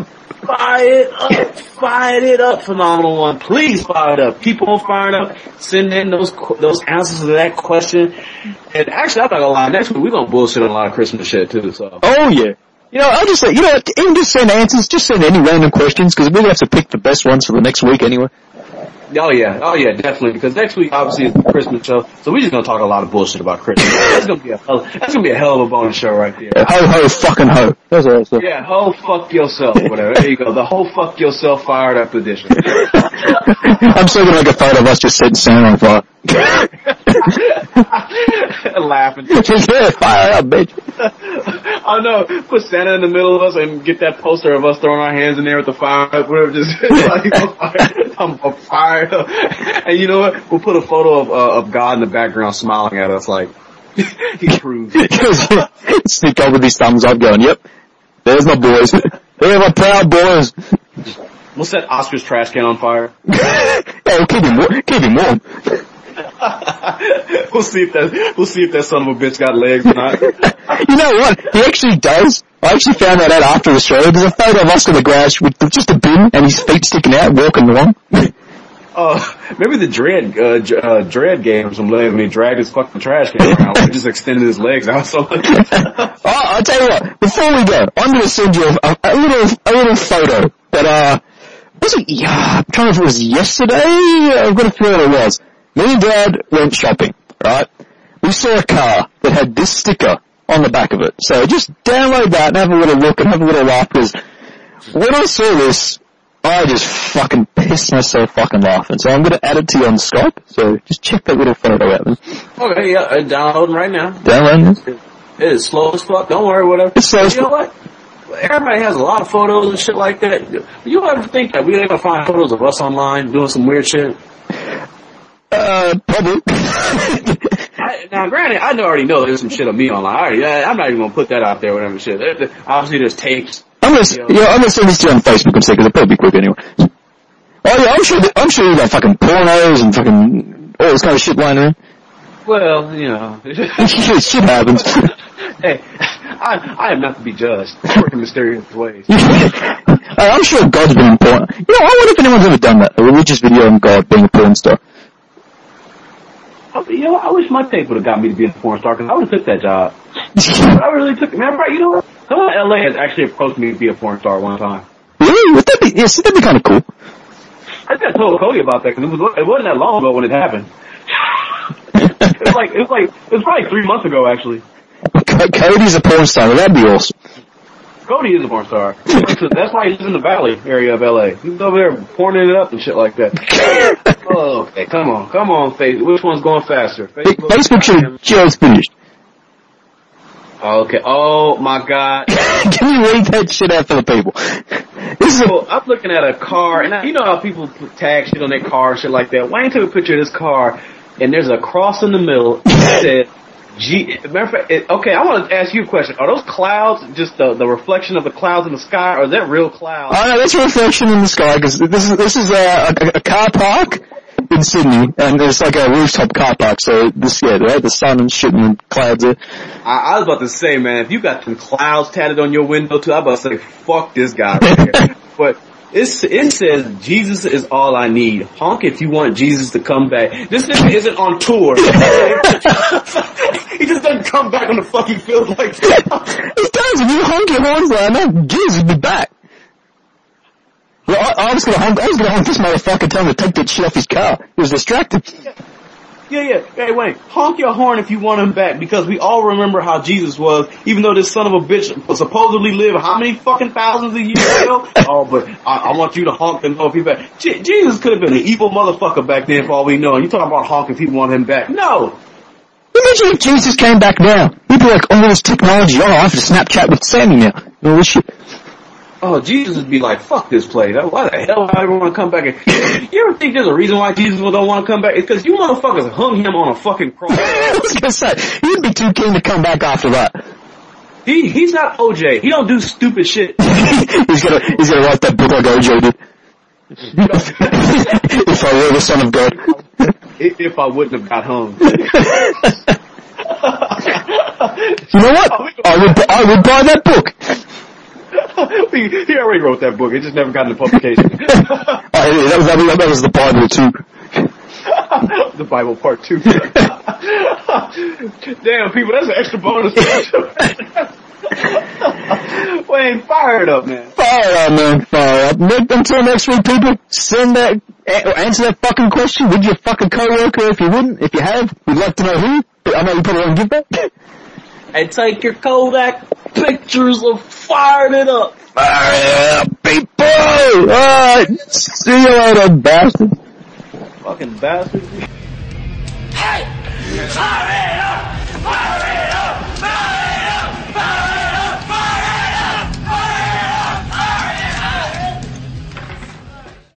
Fire it up, phenomenal one. Please fire it up. Keep on firing up. Send in those answers to that question. And actually, I'm not gonna lie, next week we're gonna bullshit on a lot of Christmas shit too, so. Oh yeah. You know, I'll just say, even just send answers, just send any random questions, because we're gonna have to pick the best ones for the next week anyway. Oh yeah, definitely. Because next week obviously is the Christmas show, so we're just gonna talk a lot of bullshit about Christmas. That's gonna be a hell of a bonus show right there. Ho ho fucking ho. That's what I said. Yeah, ho fuck yourself, whatever. There you go. The ho fuck yourself fired up edition. I'm still gonna make a photo of us just setting Santa on fire. Laughing. Yeah, fire up, bitch. I know. Put Santa in the middle of us and get that poster of us throwing our hands in there with the fire, whatever. Just like I'm fired up. And you know what? We'll put a photo of God in the background smiling at us like he proves. Sneak over these thumbs up, going, "Yep, there's my boys. They're my proud boys." We'll set Oscar's trash can on fire. Yeah, we'll keep him warm. We'll see if that son of a bitch got legs or not. You know what? He actually does. I actually found that out after the show. There's a photo of Oscar the Grouch with just a bin and his feet sticking out, walking along. Maybe the Dread gave him some legs when he dragged his fucking trash can around. He just extended his legs out. So I'll tell you what. Before we go, I'm going to send you a little photo that was it? Yeah, I'm trying to remember if it was yesterday. I've got a feeling it was. Me and Dad went shopping, right? We saw a car that had this sticker on the back of it. So just download that and have a little look and have a little laugh, because when I saw this, I just fucking pissed myself fucking laughing. So I'm going to add it to you on Skype. So just check that little photo out. Okay, yeah, downloading right now. Downloading this? It is slow as fuck. Don't worry, whatever. It's slow as fuck. You know what? Everybody has a lot of photos and shit like that. You ever think that we ain't gonna find photos of us online doing some weird shit? Probably. Now, granted, I already know there's some shit of me online. I'm not even gonna put that out there, whatever shit. Obviously, there's tapes. I'm gonna send this to you on Facebook and say, because it'll probably be quick anyway. Oh yeah, I'm sure you got fucking pornos and fucking all this kind of shit lying around. Well, you know. shit happens. Hey, I am not to be judged. I work in mysterious ways. I'm sure God's been in porn. You know, I wonder if anyone's ever done that. A religious video on God being a porn star. You know, I wish my tape would have got me to be a porn star, because I would have took that job. I really took it. Remember, you know what? Someone in LA has actually approached me to be a porn star one time. Really? Would that be? Yes, that'd be kind of cool. I just told Cody about that, because it wasn't that long ago when it happened. It was probably 3 months ago, actually. Cody's a porn star. That'd be awesome. Cody is a porn star. That's why he's in the Valley area of LA. He's over there porning it up and shit like that. Oh, okay, come on, Facebook. Which one's going faster? Facebook should just finished. Okay. Oh my God. Can you read that shit out for the people? I'm looking at a car, and you know how people tag shit on their car and shit like that. Wayne took a picture of this car, and there's a cross in the middle. It said, okay, I want to ask you a question. Are those clouds just the reflection of the clouds in the sky, or is that real clouds? Oh no, that's a reflection in the sky, because this is a car park in Sydney, and it's like a rooftop car park, so the sun and shit and clouds there. I was about to say, man, if you got some clouds tatted on your window too, I was about to say, fuck this guy right here. But it says, Jesus is all I need. Honk if you want Jesus to come back. This nigga isn't on tour. He just doesn't come back on the fucking field like that. He does. If you honk your horns loud enough, Jesus will be back. Well, I was gonna honk this motherfucker, tell him to take that shit off his car. He was distracted. Yeah. Hey, Wayne, honk your horn if you want him back, because we all remember how Jesus was, even though this son of a bitch supposedly lived how many fucking thousands of years ago? Oh, but I want you to honk and know if he's back. Jesus could have been an evil motherfucker back then for all we know, and you talking about honk if people want him back. No! Imagine if Jesus came back now. He'd be like, oh, this technology, I have to Snapchat with Sammy now. You know, this shit. Oh, Jesus would be like, fuck this place. Why the hell would I ever want to come back? You ever think there's a reason why Jesus don't want to come back? It's because you motherfuckers hung him on a fucking cross. I was gonna say, he'd be too keen to come back after that. He's not OJ. He don't do stupid shit. he's gonna write that book like OJ did. If I were the son of God. If I wouldn't have got hung. You know what? I would buy that book. He already wrote that book. It just never got into publication. That was the Bible too. The Bible part 2. Damn, people, that's an extra bonus. Wayne, fire it up, man. Fire up, man. Fire up. Until next week, people, answer that fucking question. Would your fucking coworker if you wouldn't? If you have, we'd like to know who. I know you probably won't give that. And take your Kodak pictures of firing it up. Fire it up, people! Alright, see you later, bastard. Fucking bastard. Hey! Fire it up! Fire